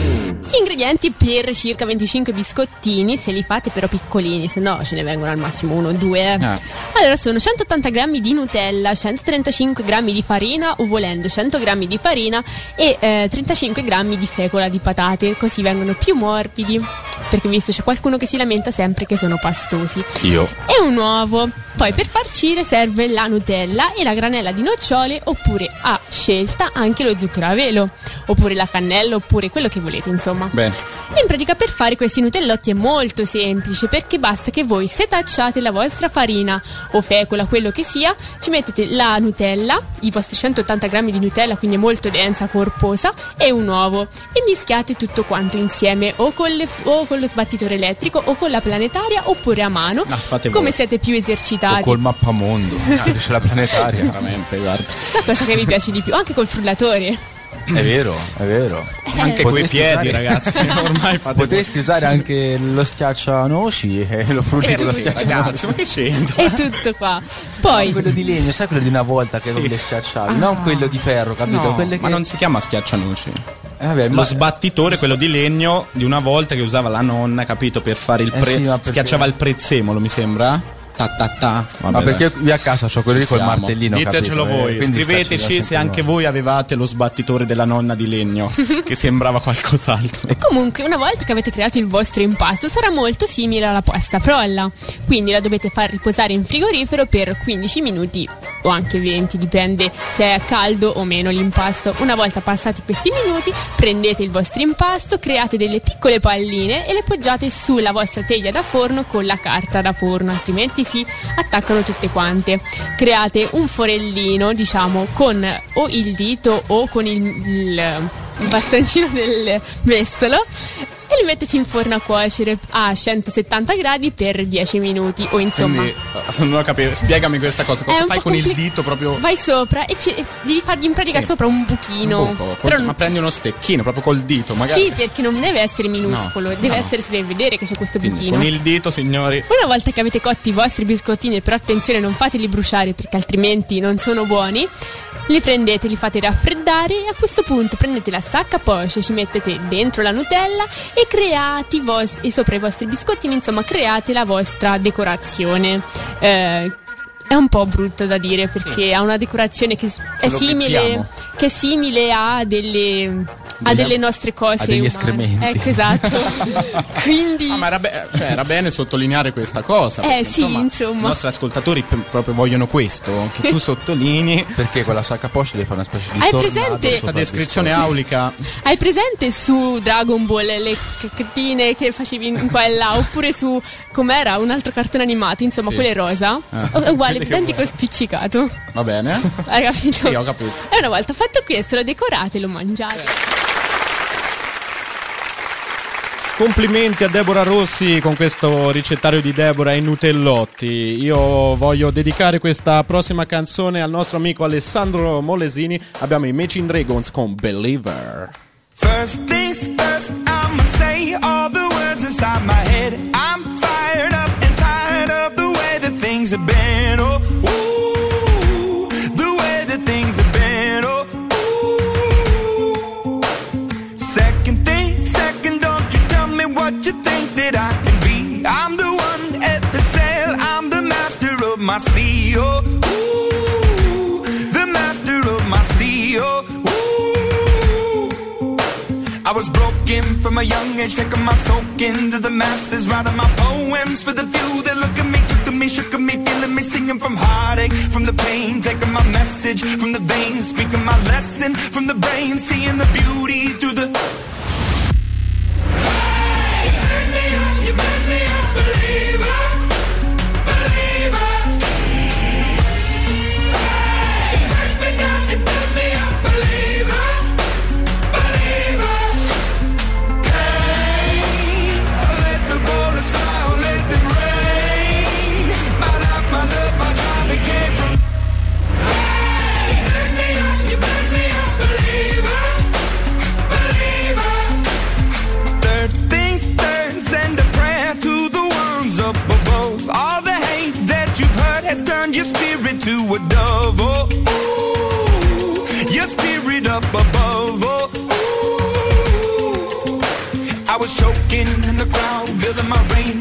Gli ingredienti per circa venticinque biscottini, se li fate però piccolini, se no ce ne vengono al massimo uno o due. Eh. Ah. Allora sono centottanta grammi di Nutella, centotrentacinque grammi di farina o volendo cento grammi di farina e eh, trentacinque grammi di fecola di patate, così vengono più morbidi, perché visto c'è qualcuno che si lamenta sempre che sono pastosi. Io. E un uovo. Poi per farcire serve la Nutella e la granella di nocciole, oppure a scelta anche lo zucchero a velo, oppure la cannella, oppure quello che volete, insomma. Bene. In pratica per fare questi nutellotti è molto semplice, perché basta che voi setacciate la vostra farina o fecola, quello che sia, ci mettete la Nutella, i vostri centottanta grammi di Nutella, quindi è molto densa, corposa, e un uovo, e mischiate tutto quanto insieme o con, le, o con lo sbattitore elettrico o con la planetaria oppure a mano, no, fate come voi. Siete più esercitati. O col mappamondo, visto che c'è la planetaria. Veramente, guarda. La cosa che vi piace di più, anche col frullatore. È vero, è vero. Anche coi Potresti piedi, usare- ragazzi. Ormai fate Potresti usare anche lo schiaccianoci e lo frulli con lo schiaccianoci. Ragazzi, ma che c'entra? È tutto qua. Poi Quello di legno, sai quello di una volta che Sì. non le schiacciavi, non quello di ferro, capito? No, Quelle che... ma non si chiama schiaccianoci. Eh, vabbè, Lo ma- sbattitore, quello di legno di una volta che usava la nonna, capito? Per fare il Eh pre... sì, ma perché- Schiacciava il prezzemolo, mi sembra. Ta ta ta. Vabbè, Ma perché dai. io a casa c'ho quello Ci lì col siamo. martellino. Ditecelo capito? voi, Eh, quindi scriveteci sta- se anche voi avevate lo sbattitore della nonna di legno, che sembrava qualcos'altro. comunque, una volta che avete creato il vostro impasto, sarà molto simile alla pasta frolla. Quindi la dovete far riposare in frigorifero per quindici minuti o anche venti, dipende se è caldo o meno l'impasto. Una volta passati questi minuti, prendete il vostro impasto, create delle piccole palline e le poggiate sulla vostra teglia da forno con la carta da forno, altrimenti si attaccano tutte quante. Create un forellino, diciamo, con o il dito o con il, il bastoncino del mestolo, e li mettete in forno a cuocere a centosettanta gradi per dieci minuti, o insomma Quindi, eh, non ho capito, spiegami questa cosa. è Cosa un fai po' con il compli- dito proprio? vai sopra e, ci- e devi fargli in pratica Sì. sopra un buchino. Un buco, col- Però ma prendi uno stecchino proprio col dito, magari. sì, perché non deve essere minuscolo, No, deve no. essere, si deve vedere che c'è questo Quindi, buchino. con il dito, signori. Una volta che avete cotto i vostri biscottini, però attenzione, non fateli bruciare perché altrimenti non sono buoni, li prendete, li fate raffreddare e a questo punto prendete la sacca a poche, ci mettete dentro la Nutella e create i vos- e sopra i vostri biscottini, insomma, create la vostra decorazione. Eh, è un po' brutto da dire perché ha una decorazione che s- è Lo simile, pippiamo. che è simile a delle, a Degli- delle nostre cose a degli umane. escrementi. Ecco, esatto. Quindi Ah, ma era, be- cioè, era bene sottolineare questa cosa. Eh, sì, insomma. I nostri ascoltatori p- proprio vogliono questo, che tu sottolinei. Perché con la sacca poche devi fare una specie di Hai tornado presente- Questa sopra il descrizione biscotto. aulica. hai presente su Dragon Ball le cacchettine che facevi in qua e là, oppure su com'era un altro cartone animato, insomma, Sì. quelle rosa? Ah. È uguale, Quelle che identico vuoi. spiccicato. Va bene? Hai capito? Sì, ho capito. E una volta fatto questo, lo decorate e lo mangiate. Complimenti a Deborah Rossi con questo ricettario di Deborah e Nutellotti. Io voglio dedicare questa prossima canzone al nostro amico Alessandro Molesini. Abbiamo i Imagine Dragons con Believer. First things first, I'ma say all the words inside my head. I'm fired up and tired of the way that things have been. Oh, ooh, the way that things have been. Oh, ooh. Second thing, second, don't you tell me what you think that I can be. I'm the one at the sail, I'm the master of my sea. Oh, ooh, the master of my sea. Oh, ooh. I was broken from a young age, taking my soak into the masses, writing my poems for the few that look at me, took to me, shook at me, feeling me, singing from heartache, from the pain, taking my message from the veins, speaking my lesson from the brain, seeing the beauty through the. Hey, you made me up, you made me a believer, believer. Hey, you made me down, you made me a believer. Has turned your spirit to a dove, oh, ooh, your spirit up above, oh, ooh.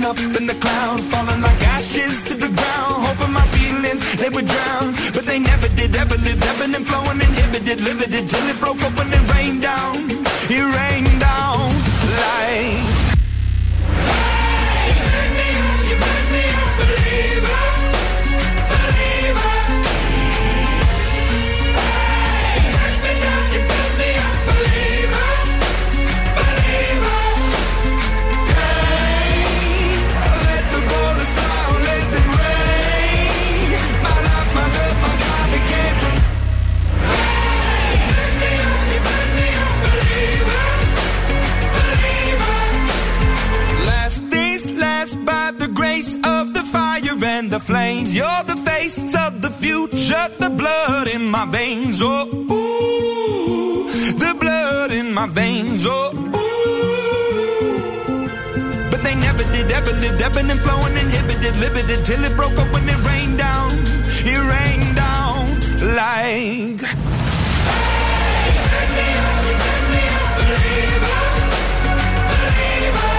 up in the cloud, falling like ashes to the ground, hoping my feelings, they would drown, but they never did, ever lived, ebbing and flowing, inhibited, limited, till it broke open and rained down, it rained down like... Hey, you burn me up, you burn me up, believer, believer. Hey, you burn me down, you burn me up, believer, believer. Hey, let the bullets fly, let them rain. My life, my love, my God, it came from... Hey, you burn me up, you burn me up, believer, believer. Last days last by the grace of the fire and the flames. You're the face of the future, the blood in my veins. Oh, ooh, the blood in my veins. Oh, ooh. But they never did, ever lived, ebbing and flowing, inhibited, limited, till it broke up when it rained down. It rained down like... Hey, burn me up, you burn me up, believer, believer.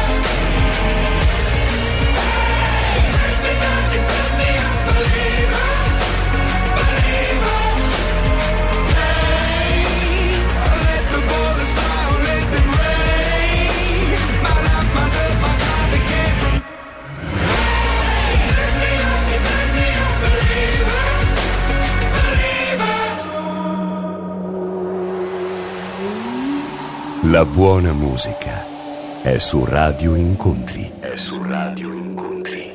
Hey, burn me down, you burn me up, believer, believer. Hey, let the bullets fly, let them rain. My life, my love, my God, it came from... Hey, burn me up, you burn me up, believer, believer. La buona musica è su Radio Incontri. È su Radio Incontri.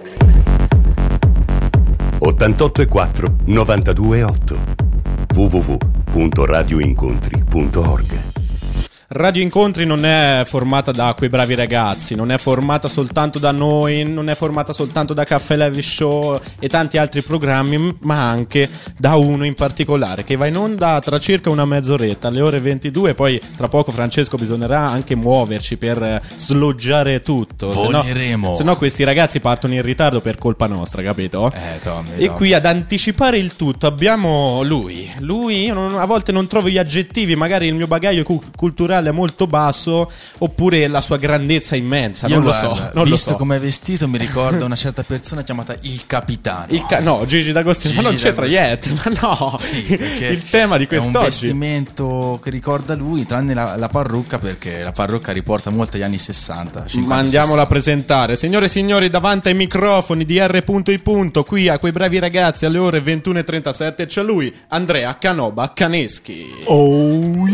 ottantotto e quattro novantadue e otto w w w punto radio incontri punto org. Radio Incontri non è formata da quei bravi ragazzi, non è formata soltanto da noi, non è formata soltanto da Caffè Live Show e tanti altri programmi, ma anche da uno in particolare che va in onda tra circa una mezz'oretta, alle ore ventidue. Poi tra poco, Francesco, bisognerà anche muoverci per sloggiare tutto, Voleremo. se no questi ragazzi partono in ritardo per colpa nostra, capito? Eh, Tommy, E Tommy. qui ad anticipare il tutto abbiamo lui. Lui, io non- a volte non trovo gli aggettivi, magari il mio bagaglio cu- culturale è molto basso, oppure la sua grandezza immensa. Io non lo guarda, so, non lo visto so. come è vestito mi ricorda una certa persona chiamata il Capitano. Il ca- no, Gigi D'Agostino, ma Gigi non c'entra D'Agostino. niente, ma no. Sì, perché il tema di è un quest'oggi. vestimento che ricorda lui, tranne la, la parrucca, perché la parrucca riporta molto agli anni sessanta, cinquanta, Ma andiamola a sessanta. presentare. Signore e signori, davanti ai microfoni di R punto I punto, qui a quei bravi ragazzi alle ore ventuno e trentasette c'è lui, Andrea Canoba Caneschi. Oh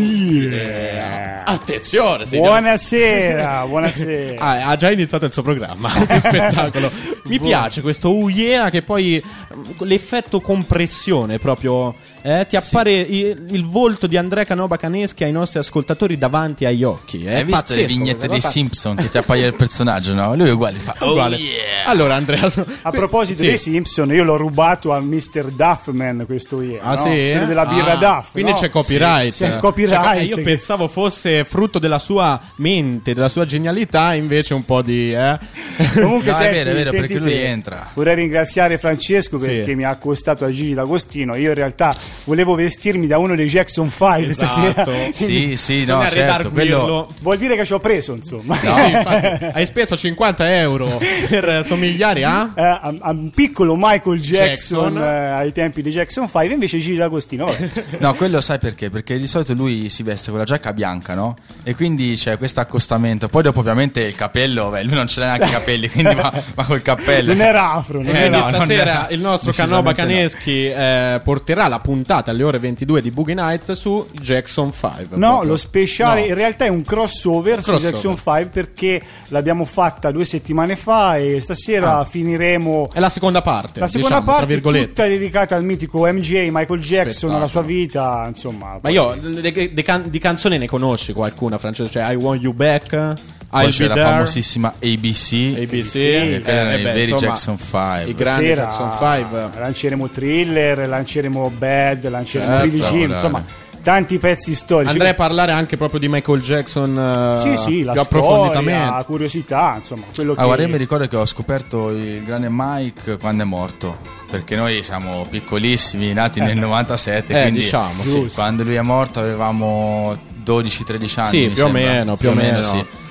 yeah! Attenzione, signore. Buonasera, buonasera. Ah, ha già iniziato il suo programma. Che spettacolo. Mi Buon- piace questo uh yeah, che poi mm, l'effetto compressione proprio eh, ti Sì. appare il, il volto di Andrea Canoba Caneschi ai nostri ascoltatori davanti agli occhi. È Hai visto le pazzesco vignette questa dei cosa. Simpson che ti appaia il personaggio, no? Lui è uguale, fa oh Uguale. yeah. Allora, Andrea, A proposito sì. dei Simpson, io l'ho rubato a mister Duffman questo yeah, Ah, no? sì? Quello della birra Ah, Duff, quindi no? c'è copyright. Sì, c'è copyright. Cioè, io pensavo fosse frutto della sua mente, della sua genialità, invece un po' di eh. Comunque No, è senti, vero, è vero, senti perché lui te, entra. Vorrei ringraziare Francesco perché Sì. mi ha accostato a Gigi D'Agostino. Io in realtà volevo vestirmi da uno dei Jackson five Esatto. stasera. Sì, sì, no, Bisogna certo, quello redarguirlo. Vuol dire che ci ho preso, insomma. Sì, sì, infatti, hai speso cinquanta euro per somigliare a Eh, a, a un piccolo Michael Jackson, Jackson. eh, ai tempi di Jackson five, invece Gigi D'Agostino. vabbè. No, quello sai perché? Perché di solito lui si veste con la giacca bianca, no? E quindi c'è questo accostamento. Poi dopo ovviamente il capello, beh, lui non ce l'ha neanche i capelli, quindi va, va col cappello. Non era afro, non Eh, era quindi no, afro. non stasera era- il nostro decisamente Canoba Caneschi eh, porterà la puntata alle ore ventidue di Boogie Night su Jackson five. No, proprio. lo speciale No. in realtà è un crossover, su Crossover. Jackson five perché l'abbiamo fatta due settimane fa e stasera Ah. finiremo È la seconda parte. la seconda diciamo, tra parte virgolette. tutta dedicata al mitico M J, Michael Jackson, Spettacolo. alla sua vita, insomma. Ma poi- io de- de- de can- di canzoni ne conosci qualcuna, Francesco? Cioè I Want You Back, Poi I'll c'è Be la There, famosissima A B C. A B C, che erano eh, i beh, veri insomma, Jackson five. i grandi Stasera Jackson five. lanceremo Thriller, lanceremo Bad, lanceremo Certo, Billie Jean, volare. insomma tanti pezzi storici. Andrei a parlare anche proprio di Michael Jackson eh, Sì, sì, la più storia, approfonditamente. la curiosità, insomma, quello che Ah, guarda, io mi ricordo che ho scoperto il grande Mike quando è morto. Perché noi siamo piccolissimi, nati nel novantasette. Eh, quindi diciamo, sì. quando lui è morto avevamo dodici tredici anni. Sì, mi più o sembra. meno, più o meno. sì.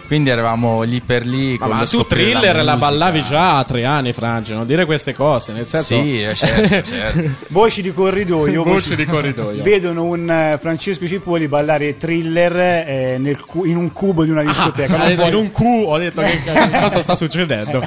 Quindi eravamo lì per lì. Ma, con ma lo tu scoprire Thriller la, la ballavi già a tre anni, Franci, non dire queste cose, nel senso... Sì, certo, certo. Voci di corridoio. Voci di corridoio. Vedono un uh, Francesco Cipollari ballare Thriller eh, nel cu- in un cubo di una discoteca. Ah, detto, in un cu ho detto che cosa sta succedendo.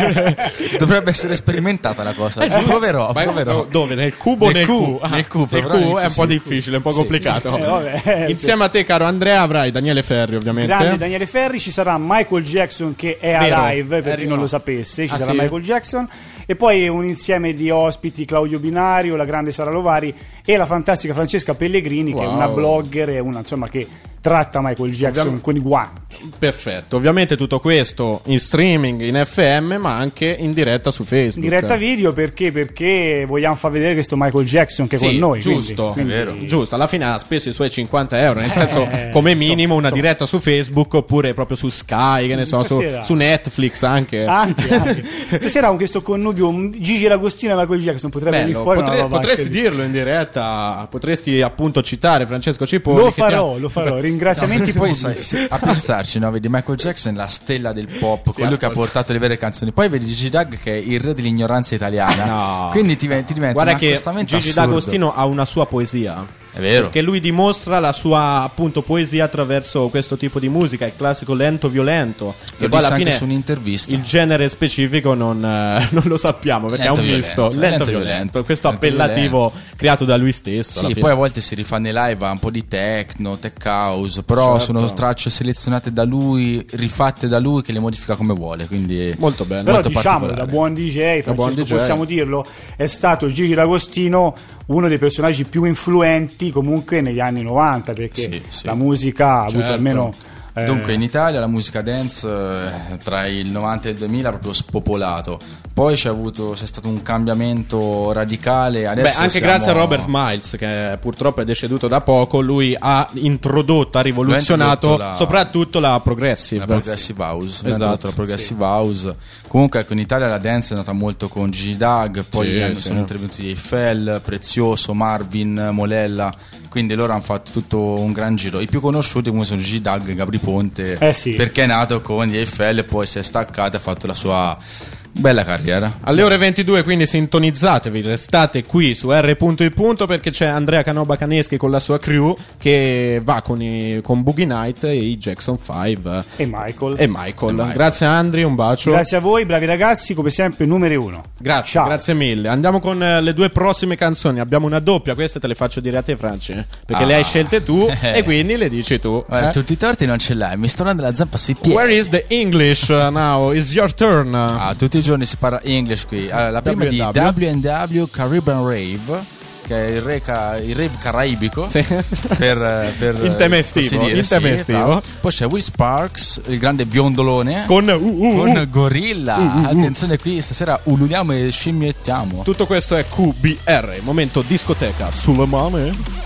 Dovrebbe essere sperimentata la cosa. Eh, proverò, Ma proverò. Dove? Nel cubo o Nel nel cu? cu? Ah, Nel cu, nel proverò cu nel è cu, un po' sì. difficile, un po' Sì, complicato. sì, sì, vabbè. Insieme a te, caro Andrea, avrai Daniele Ferri, ovviamente. Grande Daniele Ferri, ci sarà Michael Jackson che è Vero, alive, per è chi non lo arrivato. sapesse, ci Ah, sarà sì? Michael Jackson e poi un insieme di ospiti, Claudio Binario, la grande Sara Lovari e la fantastica Francesca Pellegrini, che è Wow. una blogger e una insomma che tratta Michael Jackson Ovviam- con i guanti. Perfetto, ovviamente tutto questo in streaming, in F M, ma anche in diretta su Facebook. In diretta video perché? Perché vogliamo far vedere questo Michael Jackson che è Sì, con noi. giusto, quindi- è vero. quindi- Giusto, alla fine ha speso i suoi cinquanta euro, nel Eh, senso come minimo insomma, una insomma. diretta su Facebook oppure proprio su Sky, che ne so, su, Stasera- su Netflix anche. Anche, anche. Stasera con questo connubio Gigi D'Agostino e Michael Jackson potrebbe venire Bello, fuori potre- una roba potresti anche lì. dirlo in diretta, potresti appunto citare Francesco Cipolli. Lo che ti ha- farò, lo farò. Ringraziamenti Poi pubblici. sai, se- a pensarci, no? Vedi Michael Jackson, la stella del pop, Sì, quello che ha ascolta. portato le vere canzoni. Poi vedi Gigi Dag che è il re dell'ignoranza italiana. No. Quindi ti, ti diventa Guarda un che accostamento Gigi assurdo. D'Agostino ha una sua poesia. È vero. Perché lui dimostra la sua appunto poesia attraverso questo tipo di musica, il classico lento violento. Che Lo poi disse alla anche fine su un'intervista. il genere specifico non, eh, non lo sappiamo perché Lento è un misto violento, lento, lento violento. violento. Questo Lento appellativo creato da lui stesso. alla Sì, fine. poi a volte si rifà nei live a un po' di techno, tech house, però Certo. sono tracce selezionate da lui, rifatte da lui che le modifica come vuole, quindi Molto bello. Però molto diciamolo, particolare. da buon D J, Francesco, buon D J. possiamo dirlo, è stato Gigi D'Agostino uno dei personaggi più influenti comunque negli anni novanta, perché Sì, sì. la musica ha avuto Certo. almeno... eh, Dunque in Italia la musica dance eh, tra il novanta e il duemila ha proprio spopolato. Poi c'è avuto c'è stato un cambiamento radicale. Beh, Adesso anche siamo- grazie a Robert Miles, che purtroppo è deceduto da poco, lui ha introdotto, ha rivoluzionato introdotto la- soprattutto la progressive. la progressive house, Esatto, la progressive house. Comunque ecco, in Italia la dance è nata molto con Gigi Dag, poi Sì, negli anni sì. sono intervenuti gli Eiffel, Prezioso, Marvin, Molella. Quindi loro hanno fatto tutto un gran giro. I più conosciuti come sono Gigi Dag e Gabri Ponte, Eh sì. perché è nato con gli Eiffel e poi si è staccato e ha fatto la sua bella carriera. Alle ore ventidue, quindi sintonizzatevi, restate qui su R. il punto perché c'è Andrea Canoba Caneschi con la sua crew che va con, i, con Boogie Night e i Jackson cinque E Michael. e Michael. E Michael. Grazie Andri, un bacio. Grazie a voi, bravi ragazzi, come sempre numeri uno. Grazie, Ciao. grazie mille. Andiamo con eh, le due prossime canzoni. Abbiamo una doppia, queste te le faccio dire a te, Franci, perché Ah. le hai scelte tu e quindi le dici tu. Guarda, eh? tutti i torti non ce l'hai, mi sto dando la zampa sui piedi. Where is the English uh, now? It's your turn. Ah, tutti i giorni si parla English qui. Allora, la prima W di and W. W and W Caribbean Rave, che è il, re ca- il rave caraibico. Sì. per, per In tema eh, estivo, così dire, in tema sì, estivo. bravo. Poi c'è Will Sparks, il grande biondolone. Con, uh, uh, con uh. Gorilla. Attenzione qui, stasera ululiamo e scimmiettiamo. Tutto questo è Q B R, momento discoteca sulle mani.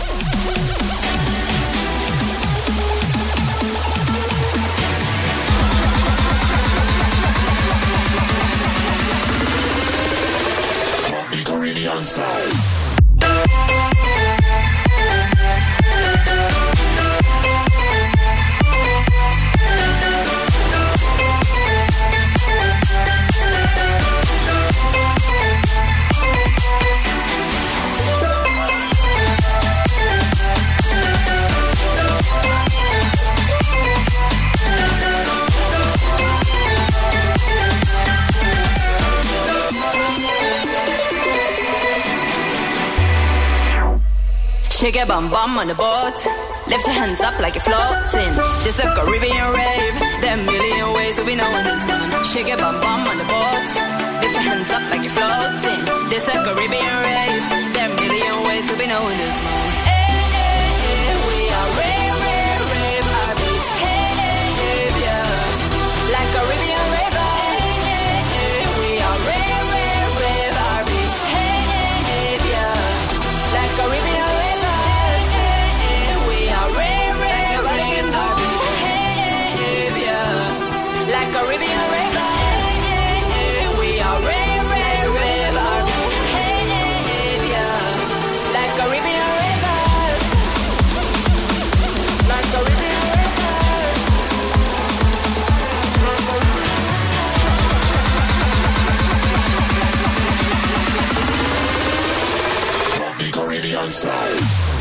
Shake your bum bum on the boat. Lift your hands up like you're floating. This a Caribbean rave. There are a million ways to be knowing this one. Shake your bum bum on the boat. Lift your hands up like you're floating. This a Caribbean rave. There are a million ways to be knowing this one. Hey, hey, hey, we are rave, rave, rave. I mean, hey, hey, hey, yeah. Like Caribbean rave. Hey, hey, hey, we are rave, rave, rave. I mean, hey, hey, hey, yeah. Like Caribbean rave. Like Caribbean rave, hey, hey, hey, we are rave, rave, rave, army, hey, hey, hey, yeah. Like Caribbean rave, African sound.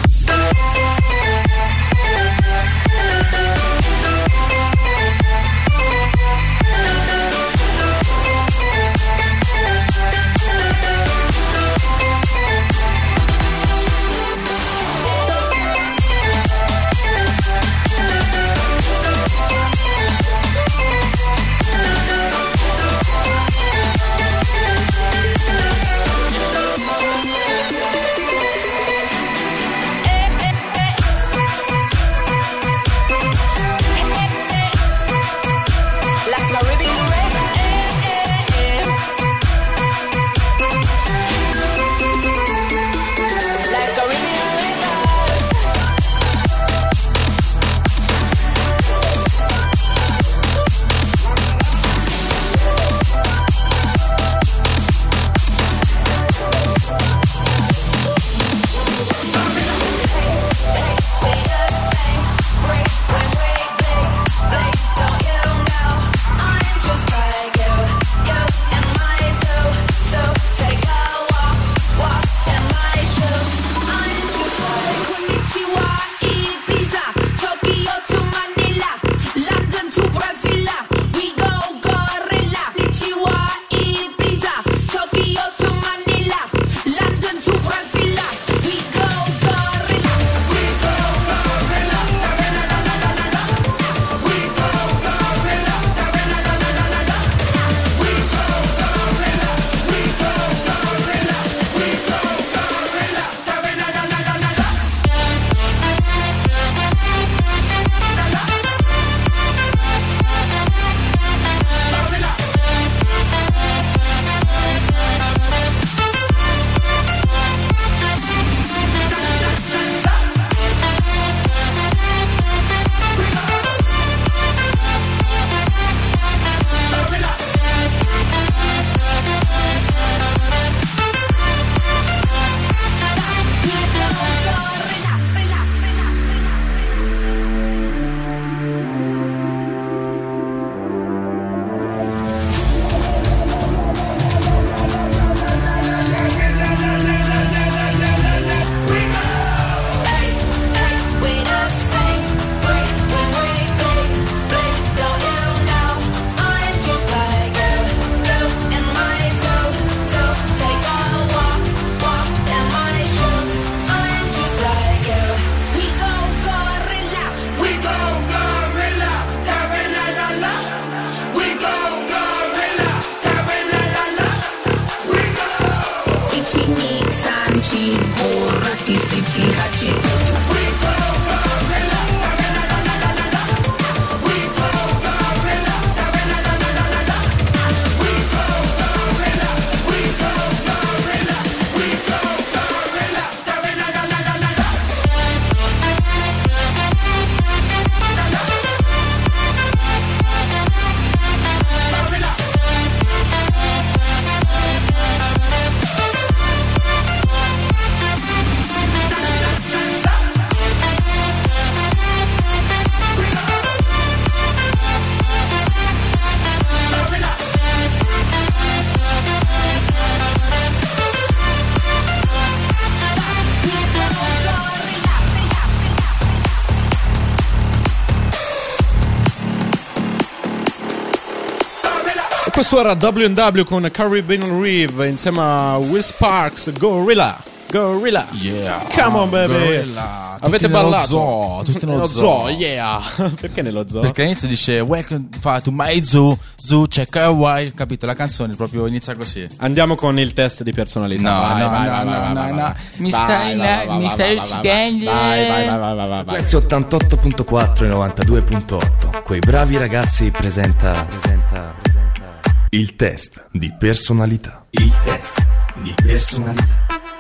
Questo era W and W con Caribbean Reeve insieme a Will Sparks, Gorilla. Gorilla. Yeah. Come on, baby. Gorilla. Avete tutti ballato? Zoo, tutti nello, nello zoo. zoo. Yeah. Perché nello zoo? Perché all'inizio dice Welcome to my zoo, zoo check a while. Capito? La canzone proprio inizia così. Andiamo con il test di personalità. No, vai, no, vai, no, vai, no, vai, no, vai, no. vai. Mi Vai, stai vai, vai, mi vai, stai vai, uccidendo. Vai, vai, vai, vai, vai, vai. Questo ottantotto punto quattro e novantadue punto otto. Quei bravi ragazzi presenta presenta presenta il test di personalità. Il test di personalità.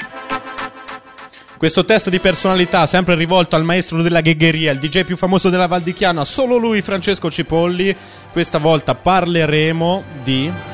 Questo test di personalità sempre rivolto al maestro della ghegheria, il D J più famoso della Val di Chiana, solo lui, Francesco Cipolli. Questa volta parleremo di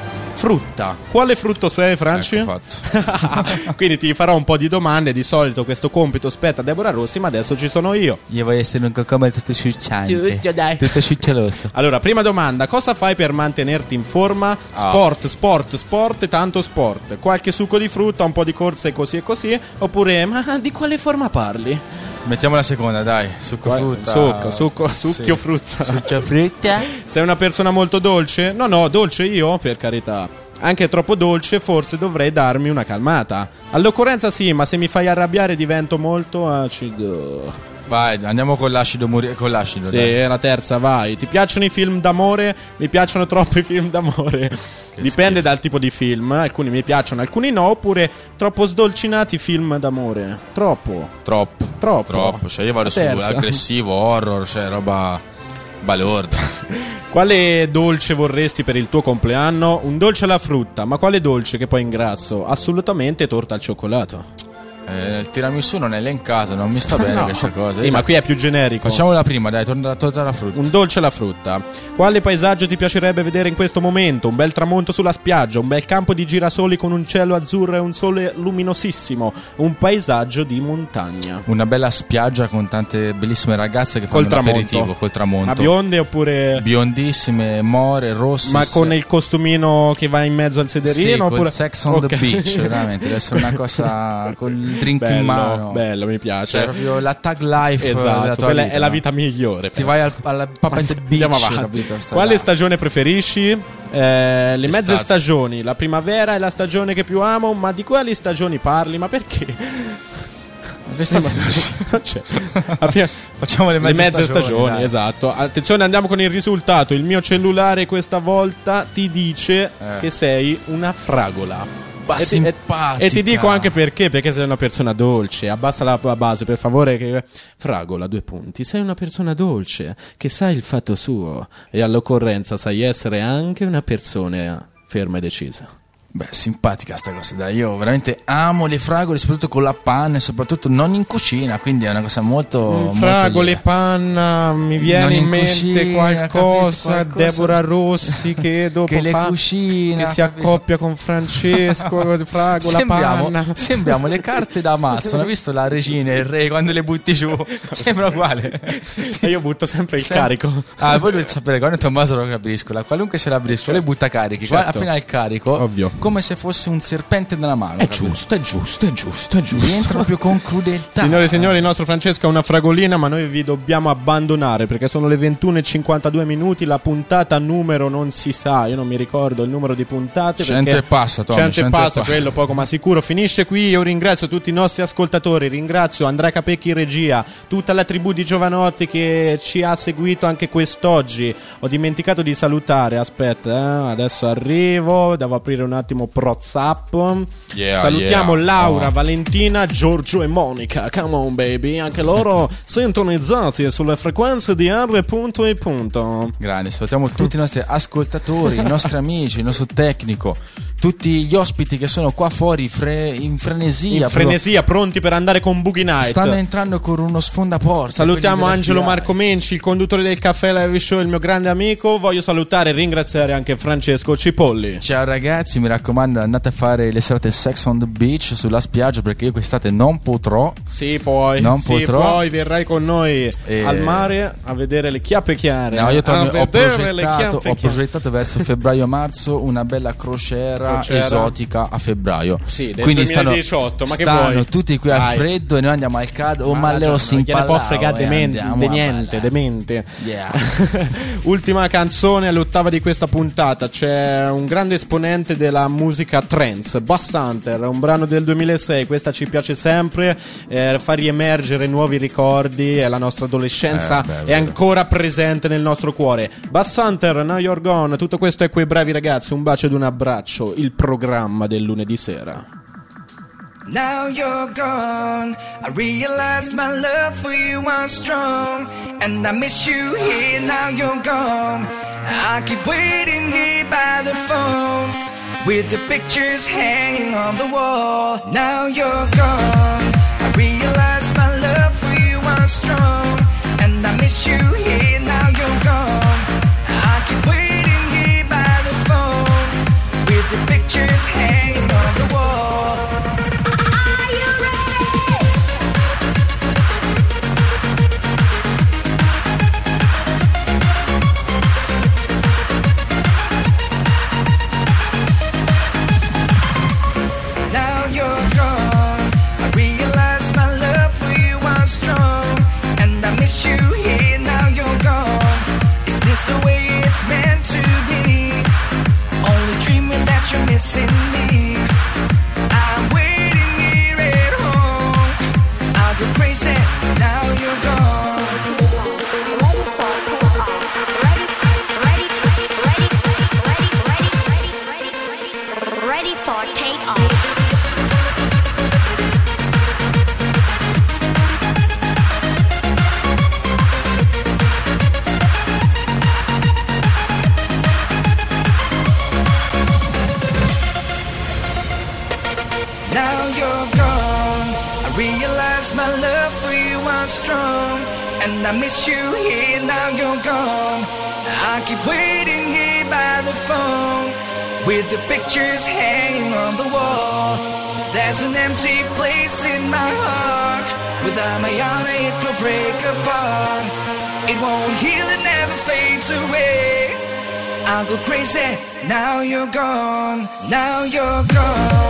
frutta. Quale frutto sei, Franci? Ecco fatto. Quindi ti farò un po' di domande. Di solito questo compito spetta a Deborah Rossi, ma adesso ci sono io. Io voglio essere un cocomero tutto sciucciante. Tutto, dai. Tutto sciuccioso. Allora, prima domanda: cosa fai per mantenerti in forma? Ah. Sport, sport, sport e tanto sport. Qualche succo di frutta, un po' di corse così e così. Oppure, ma di quale forma parli? Mettiamo la seconda, dai. Succo Qual- frutta. Succo, succo, succhio Sì. frutta. Succhio frutta. Sei una persona molto dolce? No, no, dolce io, per carità. Anche troppo dolce, forse dovrei darmi una calmata. All'occorrenza sì, ma se mi fai arrabbiare divento molto acido. Vai, andiamo con l'acido muri- con l'acido. Sì, dai. la terza, vai. Ti piacciono i film d'amore? Mi piacciono troppo i film d'amore. Dipende schifo. dal tipo di film. Alcuni mi piacciono, alcuni no. Oppure troppo sdolcinati film d'amore. Troppo. Troppo. Troppo. Troppo. Cioè io vado La terza. su aggressivo, horror, cioè roba balorda. Quale dolce vorresti per il tuo compleanno? Un dolce alla frutta, ma quale dolce che poi ingrasso? Assolutamente torta al cioccolato. Eh, il tiramisù non è elencato, non mi sta bene No. questa cosa. Sì, Io- ma qui è più generico. Facciamo la prima, dai, torna torna alla frutta. Un dolce alla frutta. Quale paesaggio ti piacerebbe vedere in questo momento? Un bel tramonto sulla spiaggia, un bel campo di girasoli con un cielo azzurro e un sole luminosissimo, un paesaggio di montagna. Una bella spiaggia con tante bellissime ragazze che Col fanno un tramonto. aperitivo col tramonto. Ma bionde oppure Biondissime, more, rosse. ma con il costumino che va in mezzo al sì, sederino col oppure sex on Ok. the beach, veramente, deve essere una cosa col drink bello, in mano. bello, mi piace. Cioè proprio la tag life della Esatto, tua quella vita, è la no? vita migliore. Ti penso. vai al, alla Papented Beach. Andiamo avanti. capito? Stai Quale là. stagione preferisci? Eh, le L'estate. mezze stagioni. La primavera è la stagione che più amo. Ma di quali stagioni parli? Ma perché? L'estate- Non c'è. La prima- Facciamo le Le mezze, mezze stagioni, dai. esatto. Attenzione, andiamo con il risultato. Il mio cellulare questa volta ti dice Eh. che sei una fragola. Ma E ti, e- simpatica. e ti dico anche perché, perché sei una persona dolce. Abbassa la tua base, per favore. Che... Fragola, due punti. Sei una persona dolce, che sa il fatto suo. E all'occorrenza sai essere anche una persona ferma e decisa. Beh, simpatica sta cosa, dai. Io veramente amo le fragole, soprattutto con la panna e soprattutto non in cucina, quindi è una cosa molto... molto Fragole, lieta. panna, mi viene Non in in mente cucina, qualcosa, capito, qualcosa. Deborah Rossi che dopo Che le fa, cucina, che si capito? accoppia con Francesco, Fragola, Sembriamo, panna. sembriamo le carte da Amazon. Hai visto la regina e il re quando le butti giù? Sembra uguale. E io butto sempre il Sem- carico. Ah, voi dovete sapere, quando Tommaso lo briscola, qualunque sia la briscola, le butta carichi. Qua- Certo. Appena il carico, Ovvio. come se fosse un serpente nella mano. È capito? giusto, è giusto, è giusto, è giusto. Rientra proprio con crudeltà. Signore e signori, il nostro Francesco è una fragolina, ma noi vi dobbiamo abbandonare perché sono le ventuno e cinquantadue minuti. La puntata numero non si sa, io non mi ricordo il numero di puntate. Cento perché e passa, Tommy, cento e cento e passa, pa- quello poco ma sicuro. Finisce qui. Io ringrazio tutti i nostri ascoltatori. Ringrazio Andrea Capecchi in regia, tutta la tribù di Giovanotti che ci ha seguito anche quest'oggi. Ho dimenticato di salutare. Aspetta, eh, adesso arrivo. Devo aprire un attimo WhatsApp. Yeah, Salutiamo yeah. Laura, Oh. Valentina, Giorgio e Monica. Come on baby, anche loro sintonizzati sulle frequenze di R punto e punto. Grande, salutiamo tutti i nostri ascoltatori, i nostri amici, il nostro tecnico, tutti gli ospiti che sono qua fuori fre- in frenesia. In frenesia, pronti per andare con Boogie Night. Stanno entrando con uno sfondaporta. Salutiamo quelli Angelo dell'F B I. Marco Menci, il conduttore del Caffè Live Show, il mio grande amico. Voglio salutare e ringraziare anche Francesco Cipolli. Ciao ragazzi, mi raccomando, andate a fare le serate Sex on the Beach sulla spiaggia perché io quest'estate non potrò. Sì, poi, Non sì, potrò. poi verrai con noi E- al mare a vedere le chiappe chiare. No, io a torno- ho, vedere le progettato, chiappe ho chiare. progettato verso febbraio-marzo una bella crociera, Crociera. esotica a febbraio. Sì, del Quindi duemiladiciotto, stanno, ma che stanno vuoi? tutti qui al Dai. freddo e noi andiamo al caldo. Oh, Ma ma già, Leo non si gliene può impallava fregare e de, men- andiamo de a niente, ballare. demente. Yeah. Ultima canzone all'ottava di questa puntata. C'è un grande esponente della musica trance, Bass Hunter, un brano del duemilasei. Questa ci piace sempre, eh, fa riemergere nuovi ricordi. È la nostra adolescenza, Eh, beh, è è vero. ancora presente nel nostro cuore. Bass Hunter, Now You're Gone. Tutto questo è Quei Bravi Ragazzi. Un bacio ed un abbraccio. Il programma del lunedì sera. Now you're gone, I realize my love for you was strong, and I miss you here, now you're gone. I keep waiting here by the phone, with the pictures hanging on the wall. Now you're gone, I realize my love for you was strong, and I miss you here, now you're gone. I keep waiting here by the phone, with the hanging on the wall. Are you ready? Now you're gone. I realize my love for you was strong, and I miss you here. Now you're gone. Is this the way it's meant to be? Only dreaming that you're missing me. I'm waiting here at home. I'll go crazy. Now you're gone. Ready for takeoff. Now you're gone. I realize my love for you was strong, and I miss you here. Now you're gone. I keep waiting here by the phone, with the pictures hanging on the wall. There's an empty place in my heart. Without my honor it will break apart. It won't heal, it never fades away. I'll go crazy. Now you're gone. Now you're gone.